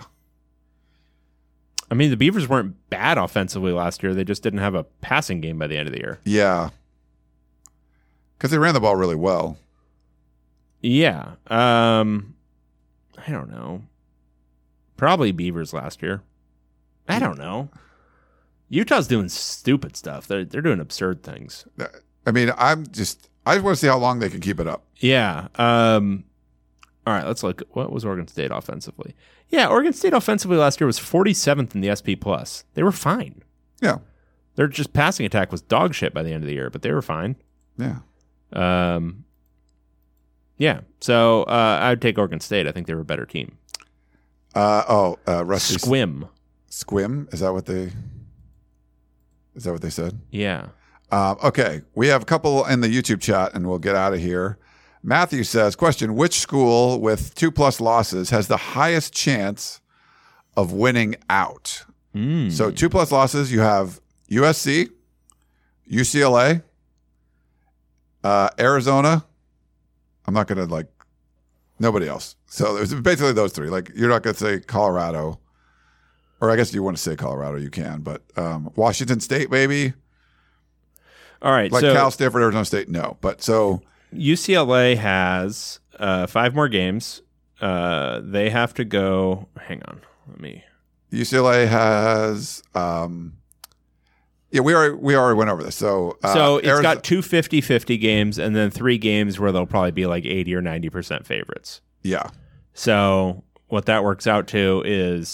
Speaker 1: I mean, the Beavers weren't bad offensively last year. They just didn't have a passing game by the end of the year.
Speaker 3: Yeah. Because they ran the ball really well.
Speaker 1: Yeah. Um, I don't know. Probably Beavers last year. I don't know. Utah's doing stupid stuff. They're they're doing absurd things.
Speaker 3: I mean, I'm just, I just want to see how long they can keep it up.
Speaker 1: Yeah. Um, all right, let's look. What was Oregon State offensively? Yeah, Oregon State offensively last year was forty-seventh in the S P plus. They were fine.
Speaker 3: Yeah.
Speaker 1: Their just passing attack was dog shit by the end of the year, but they were fine.
Speaker 3: Yeah.
Speaker 1: Um, yeah. So uh, I would take Oregon State. I think they were a better team.
Speaker 3: Uh, oh, uh, Rusty
Speaker 1: Squim.
Speaker 3: Squim. Is that what they, is that what they said?
Speaker 1: Yeah.
Speaker 3: Um, okay, we have a couple in the YouTube chat, and we'll get out of here. Matthew says, question, which school with two-plus losses has the highest chance of winning out?
Speaker 1: Mm.
Speaker 3: So two-plus losses, you have U S C, U C L A, uh, Arizona. I'm not going to, like, nobody else. So it's basically those three. Like, you're not going to say Colorado, or I guess you want to say Colorado, you can, but um, Washington State, maybe.
Speaker 1: All right.
Speaker 3: Like
Speaker 1: so
Speaker 3: Cal, Stanford, Arizona State, no. But so
Speaker 1: U C L A has uh, five more games. Uh, they have to go. Hang on. Let me.
Speaker 3: U C L A has, um, yeah, we already we already went over this. So uh,
Speaker 1: So it's
Speaker 3: Arizo-
Speaker 1: got two fifty-fifty games and then three games where they'll probably be like eighty or ninety percent favorites.
Speaker 3: yeah,
Speaker 1: So what that works out to is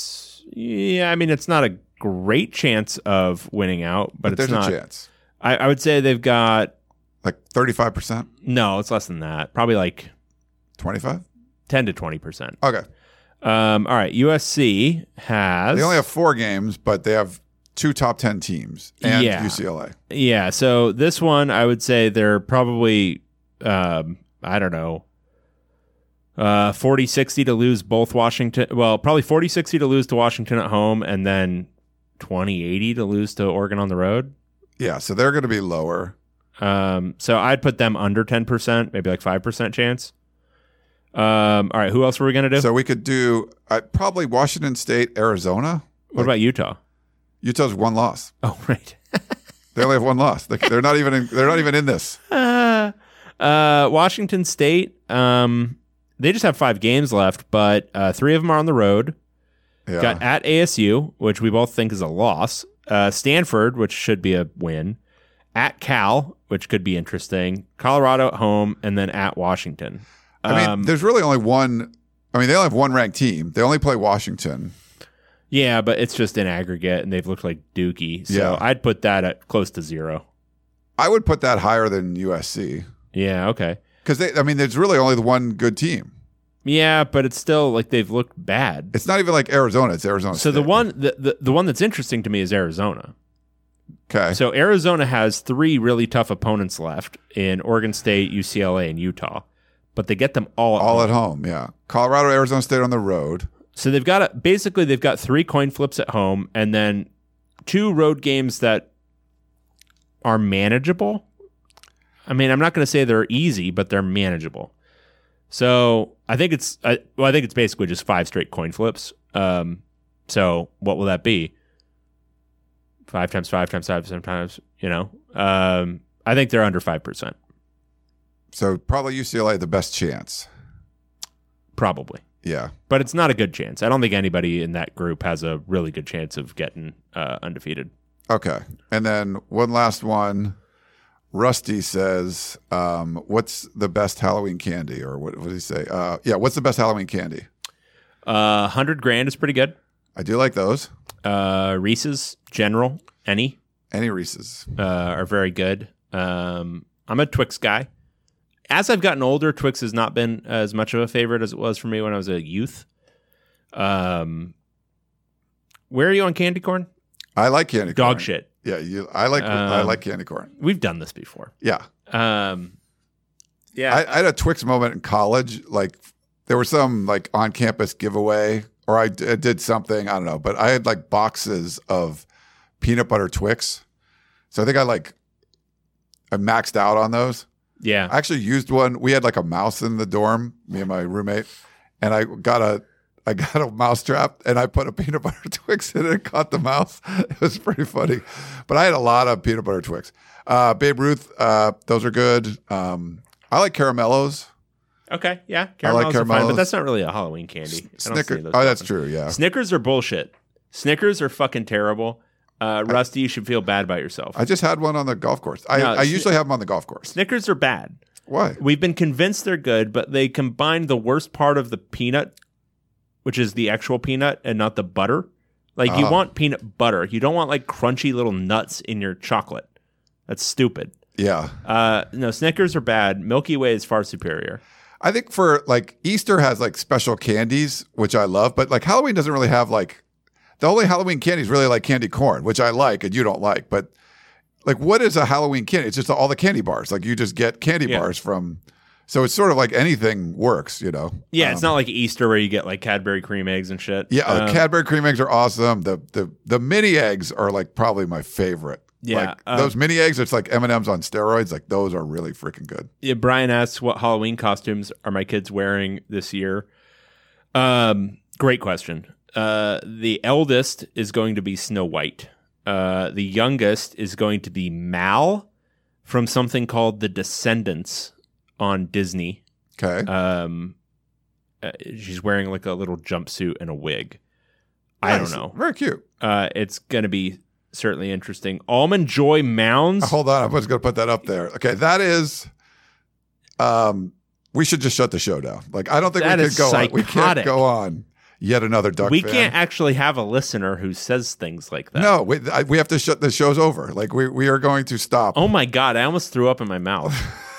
Speaker 1: Yeah, I mean, it's not a great chance of winning out, but,
Speaker 3: But
Speaker 1: it's
Speaker 3: there's
Speaker 1: not.
Speaker 3: a chance.
Speaker 1: I, I would say they've got
Speaker 3: Like thirty-five percent?
Speaker 1: no, it's less than that. Probably like
Speaker 3: twenty-five?
Speaker 1: ten to twenty percent.
Speaker 3: Okay.
Speaker 1: Um, all right, U S C has
Speaker 3: They only have four games, but they have two top ten teams and
Speaker 1: Yeah.
Speaker 3: U C L A.
Speaker 1: yeah. So this one, I would say they're probably um, I don't know. Uh, forty sixty to lose both Washington. Well, probably forty sixty to lose to Washington at home, and then twenty eighty to lose to Oregon on the road.
Speaker 3: Yeah, so they're going to be lower.
Speaker 1: Um, so I'd put them under ten percent, maybe like five percent chance. Um, all right, who else were we going to do?
Speaker 3: So we could do uh, probably Washington State, Arizona.
Speaker 1: what about Utah?
Speaker 3: Utah's one loss.
Speaker 1: Oh, right.
Speaker 3: They only have one loss. They- They're not even in, they're not even in this.
Speaker 1: uh, uh, Washington State, um, they just have five games left, but uh, three of them are on the road.
Speaker 3: Yeah.
Speaker 1: Got at A S U, which we both think is a loss. Uh, Stanford, which should be a win. At Cal, which could be interesting. Colorado at home, and then at Washington.
Speaker 3: I mean,
Speaker 1: Um,
Speaker 3: there's really only one. I mean, they only have one ranked team. They only play Washington.
Speaker 1: yeah, but it's just in aggregate, and they've looked like dookie. So
Speaker 3: Yeah.
Speaker 1: I'd put that at close to zero.
Speaker 3: I would put that higher than U S C
Speaker 1: Yeah, okay.
Speaker 3: because they. I mean, there's really only the one good team.
Speaker 1: Yeah, but it's still like they've looked bad.
Speaker 3: It's not even like Arizona. It's Arizona.
Speaker 1: So the
Speaker 3: State.
Speaker 1: one the, the, the one that's interesting to me is Arizona.
Speaker 3: Okay.
Speaker 1: So Arizona has three really tough opponents left in Oregon State, U C L A, and Utah, but they get them all at
Speaker 3: all
Speaker 1: home.
Speaker 3: at home. Yeah. Colorado, Arizona State on the road.
Speaker 1: So they've got a, basically they've got three coin flips at home, and then two road games that are manageable. I mean, I'm not going to say they're easy, but they're manageable. So I think it's I, well, I think it's basically just five straight coin flips. Um, so what will that be? Five times five times five sometimes, you know. Um, I think they're under five percent,
Speaker 3: So probably U C L A the best chance.
Speaker 1: probably.
Speaker 3: Yeah.
Speaker 1: But it's not a good chance. I don't think anybody in that group has a really good chance of getting uh, undefeated.
Speaker 3: Okay. And then one last one. Rusty says, um, what's the best Halloween candy? Or what, what did he say? Uh, yeah, what's the best Halloween candy?
Speaker 1: Uh, hundred grand is pretty good.
Speaker 3: I do like those.
Speaker 1: Uh, Reese's General, any
Speaker 3: Any Reese's.
Speaker 1: uh, are very good. Um, I'm a Twix guy. As I've gotten older, Twix has not been as much of a favorite as it was for me when I was a youth. Um, where are you on candy corn?
Speaker 3: I like candy corn.
Speaker 1: Dog shit.
Speaker 3: Yeah, you. I like I
Speaker 1: Um,
Speaker 3: like candy corn.
Speaker 1: We've done this before.
Speaker 3: Yeah.
Speaker 1: Um, yeah.
Speaker 3: I, I had a Twix moment in college. Like there was some like on campus giveaway, or I, d- I did something. I don't know, but I had like boxes of peanut butter Twix. So I think I like I maxed out on those.
Speaker 1: yeah.
Speaker 3: I actually used one. We had like a mouse in the dorm, me and my roommate, and I got a I got a mouse trap and I put a peanut butter Twix in it and caught the mouse. It was pretty funny. But I had a lot of peanut butter Twix. Uh, Babe Ruth, uh, those are good. Um, I like caramellos.
Speaker 1: Okay. Yeah.
Speaker 3: I like
Speaker 1: Caramels are fine,
Speaker 3: caramellos.
Speaker 1: but that's not really a Halloween candy. I don't see
Speaker 3: Snickers.
Speaker 1: those
Speaker 3: Oh, that's
Speaker 1: often.
Speaker 3: true. Yeah.
Speaker 1: Snickers are bullshit. Snickers are fucking terrible. Uh, Rusty, you should feel bad about yourself.
Speaker 3: I just had one on the golf course. I,
Speaker 1: No,
Speaker 3: I
Speaker 1: Sni-
Speaker 3: usually have them on the golf course.
Speaker 1: Snickers are bad.
Speaker 3: Why?
Speaker 1: We've been convinced they're good, but they combine the worst part of the peanut, which is the actual peanut and not the butter. Like you
Speaker 3: Oh.
Speaker 1: want peanut butter. You don't want like crunchy little nuts in your chocolate. That's stupid.
Speaker 3: Yeah.
Speaker 1: Uh, no, Snickers are bad. Milky Way is far superior.
Speaker 3: I think for like Easter has like special candies, which I love, but like Halloween doesn't really have like the only Halloween candy is really like candy corn, which I like and you don't like. But like, what is a Halloween candy? It's just all the candy bars. Like you just get candy
Speaker 1: Yeah.
Speaker 3: bars from. So it's sort of like anything works, you know.
Speaker 1: Yeah, it's
Speaker 3: Um,
Speaker 1: not like Easter where you get like Cadbury cream eggs and shit.
Speaker 3: Yeah, uh,
Speaker 1: Um,
Speaker 3: Cadbury cream eggs are awesome. The the the mini eggs are like probably my favorite.
Speaker 1: Yeah,
Speaker 3: like
Speaker 1: um,
Speaker 3: those mini eggs. It's like M and M's on steroids. Like those are really freaking good.
Speaker 1: Yeah, Brian asks, what Halloween costumes are my kids wearing this year? Um, great question. Uh, the eldest is going to be Snow White. Uh, the youngest is going to be Mal from something called The Descendants on Disney.
Speaker 3: Okay.
Speaker 1: Um, uh, she's wearing like a little jumpsuit and a wig. I
Speaker 3: Nice.
Speaker 1: don't know.
Speaker 3: Very cute.
Speaker 1: Uh, it's going to be certainly interesting. Almond Joy Mounds.
Speaker 3: Uh, Hold on, I'm just going to put that up there. Okay, that is. Um, we should just shut the show down. Like, I don't think
Speaker 1: That
Speaker 3: we
Speaker 1: is
Speaker 3: could go on. We can't
Speaker 1: psychotic.
Speaker 3: go on. yet another Duck
Speaker 1: We
Speaker 3: fan.
Speaker 1: can't actually have a listener who says things like that.
Speaker 3: No, we, I, we have to shut the show's over. Like we we are going to stop.
Speaker 1: Oh my God, I almost threw up in my mouth.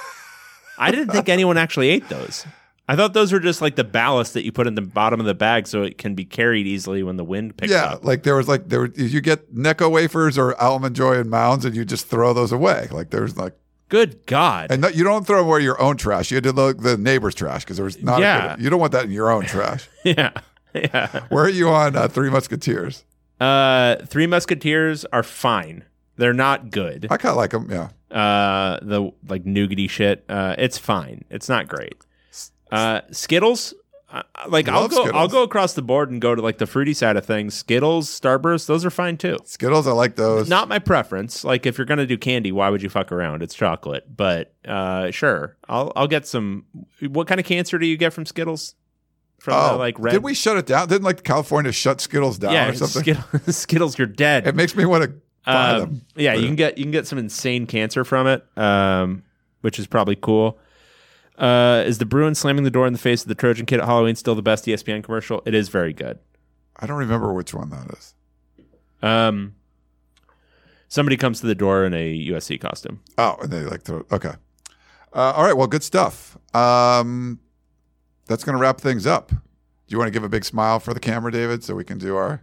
Speaker 1: I didn't think anyone actually ate those. I thought those were just like the ballast that you put in the bottom of the bag so it can be carried easily when the wind picks
Speaker 3: yeah,
Speaker 1: up.
Speaker 3: like there was like there were, you get Necco wafers or Almond Joy and Mounds, and you just throw those away. Like there's like,
Speaker 1: Good God.
Speaker 3: and no, you don't throw them away your own trash. You had to look the neighbor's trash because there was not.
Speaker 1: Yeah.
Speaker 3: A good, you don't want that in your own trash.
Speaker 1: yeah. Yeah.
Speaker 3: Where are you on uh, Three Musketeers?
Speaker 1: Uh, Three Musketeers are fine. They're not good.
Speaker 3: I kind of like them. Yeah.
Speaker 1: Uh, the like nougaty shit. Uh, it's fine. It's not great. Uh, Skittles. Uh, like I'll
Speaker 3: Love
Speaker 1: go.
Speaker 3: Skittles.
Speaker 1: I'll go across the board and go to like the fruity side of things. Skittles, Starburst. Those are fine too.
Speaker 3: Skittles, I like those.
Speaker 1: Not my preference. Like if you're gonna do candy, why would you fuck around? It's chocolate. But uh, sure, I'll I'll get some. What kind of cancer do you get from Skittles? From
Speaker 3: oh,
Speaker 1: the, like red.
Speaker 3: did we shut it down? Didn't like California shut Skittles down
Speaker 1: yeah,
Speaker 3: or something?
Speaker 1: Skittles, Skittles, you're dead.
Speaker 3: It makes me want to buy
Speaker 1: Um,
Speaker 3: them.
Speaker 1: yeah, you can get you can get some insane cancer from it, um, which is probably cool. Uh, is the Bruins slamming the door in the face of the Trojan Kid at Halloween still the best E S P N commercial? It is very good.
Speaker 3: I don't remember which one that is.
Speaker 1: Um, somebody comes to the door in a U S C costume.
Speaker 3: Oh, and they like to. Okay. Uh, all right. Well, good stuff. Um, that's going to wrap things up. Do you want to give a big smile for the camera, David, so we can do our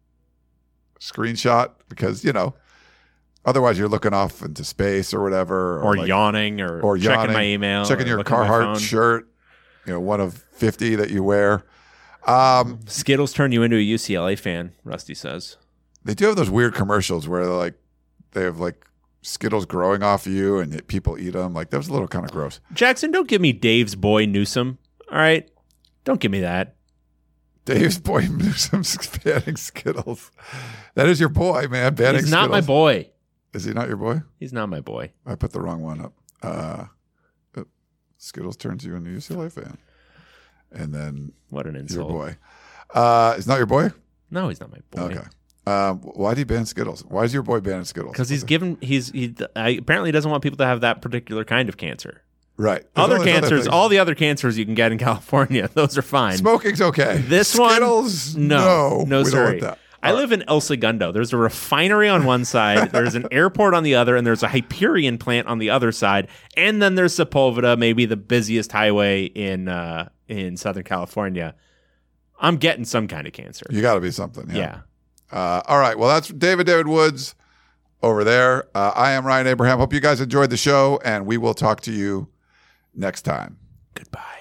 Speaker 3: screenshot? Because, you know, otherwise you're looking off into space or whatever.
Speaker 1: Or
Speaker 3: like-
Speaker 1: yawning, or,
Speaker 3: or
Speaker 1: checking
Speaker 3: yawning,
Speaker 1: my email.
Speaker 3: checking
Speaker 1: or
Speaker 3: your
Speaker 1: looking at my
Speaker 3: Carhartt
Speaker 1: phone.
Speaker 3: shirt, you know, one of fifty that you wear. Um,
Speaker 1: Skittles turn you into a U C L A fan, Rusty says.
Speaker 3: they do have those weird commercials where they're like, they have like Skittles growing off you and people eat them. Like that was a little kind of gross.
Speaker 1: Jackson, don't give me Dave's boy Newsom. All right? Don't give me that.
Speaker 3: Dave's boy Newsom's banning Skittles. That is your boy, man. Banning
Speaker 1: He's not my
Speaker 3: Skittles.
Speaker 1: boy.
Speaker 3: Is he not your boy?
Speaker 1: He's not my boy.
Speaker 3: I put the wrong one up. Uh, uh, Skittles turns you into a U C L A fan. And then
Speaker 1: What an
Speaker 3: your
Speaker 1: insult.
Speaker 3: boy. Uh, is not your boy?
Speaker 1: No, he's not my boy.
Speaker 3: Okay. Um, why do you ban Skittles? Why is your boy banning Skittles?
Speaker 1: Because he's given he's he I, apparently doesn't want people to have that particular kind of cancer.
Speaker 3: right. There's
Speaker 1: Other
Speaker 3: all these
Speaker 1: cancers,
Speaker 3: things.
Speaker 1: all the other cancers you can get in California, those are fine.
Speaker 3: Smoking's okay.
Speaker 1: This
Speaker 3: Skittles,
Speaker 1: one, no,
Speaker 3: no,
Speaker 1: no,
Speaker 3: we don't
Speaker 1: sorry.
Speaker 3: want that.
Speaker 1: I live in El Segundo. There's a refinery on one side, there's an airport on the other, and there's a Hyperion plant on the other side, and then there's Sepulveda, maybe the busiest highway in uh, in Southern California. I'm getting some kind of cancer.
Speaker 3: You got to be something. Yeah.
Speaker 1: Yeah.
Speaker 3: Uh, all right. Well, that's David David Woods over there. Uh, I am Ryan Abraham. Hope you guys enjoyed the show, and we will talk to you next time.
Speaker 1: Goodbye.